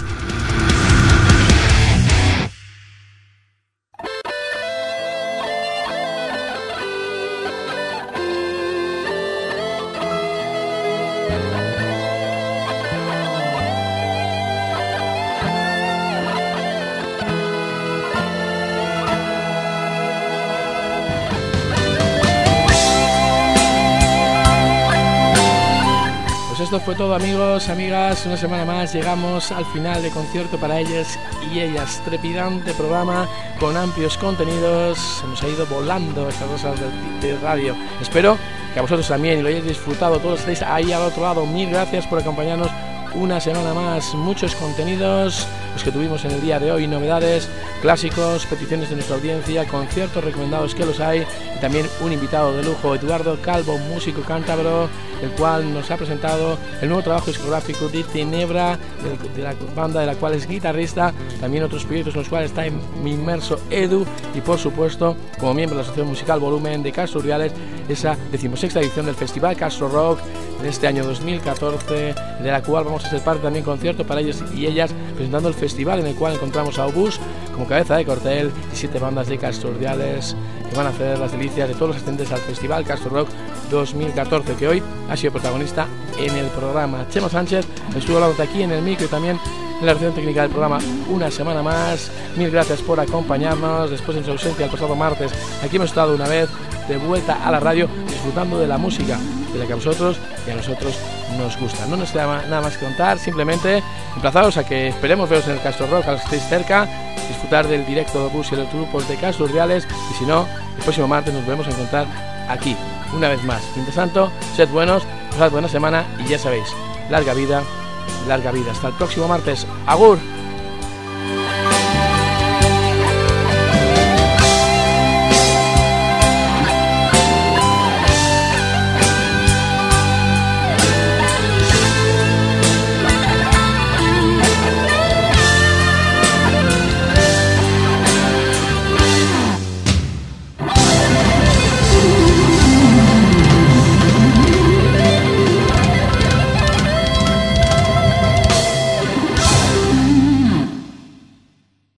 Esto fue todo, amigos, amigas, una semana más llegamos al final de Concierto para ellos y ellas, trepidante programa con amplios contenidos. Hemos ido volando estas 2 horas de radio. Espero que a vosotros también lo hayáis disfrutado, todos estéis ahí al otro lado. Mil gracias por acompañarnos una semana más, muchos contenidos los que tuvimos en el día de hoy, novedades, clásicos, peticiones de nuestra audiencia, conciertos recomendados que los hay y también un invitado de lujo, Eduardo Calvo, músico cántabro, el cual nos ha presentado el nuevo trabajo discográfico de Tenebra, de la banda de la cual es guitarrista, también otros proyectos en los cuales está inmerso Edu y por supuesto como miembro de la Asociación Musical Volumen de Castro Urdiales, esa 16ª edición del Festival Castro Rock de este año 2014, de la cual vamos a ser parte también concierto para ellos y ellas, presentando el festival en el cual encontramos a Obús como cabeza de cartel y 7 bandas de Castro Urdiales que van a hacer las delicias de todos los asistentes al Festival Castro Rock 2014, que hoy ha sido protagonista en el programa. Chema Sánchez estuvo hablando aquí en el micro y también en la versión técnica del programa una semana más. Mil gracias por acompañarnos después de su ausencia el pasado martes. Aquí hemos estado una vez de vuelta a la radio disfrutando de la música de la que a vosotros y a nosotros nos gusta. No nos queda nada más que contar, simplemente emplazaros a que esperemos veros en el Castro Rock a los que estéis cerca, disfrutar del directo de Bus y de los grupos de Castro Urdiales y si no, el próximo martes nos volvemos a encontrar aquí una vez más. Mientras tanto, sed buenos, pasad buena semana y ya sabéis, larga vida, larga vida. Hasta el próximo martes. ¡Agur!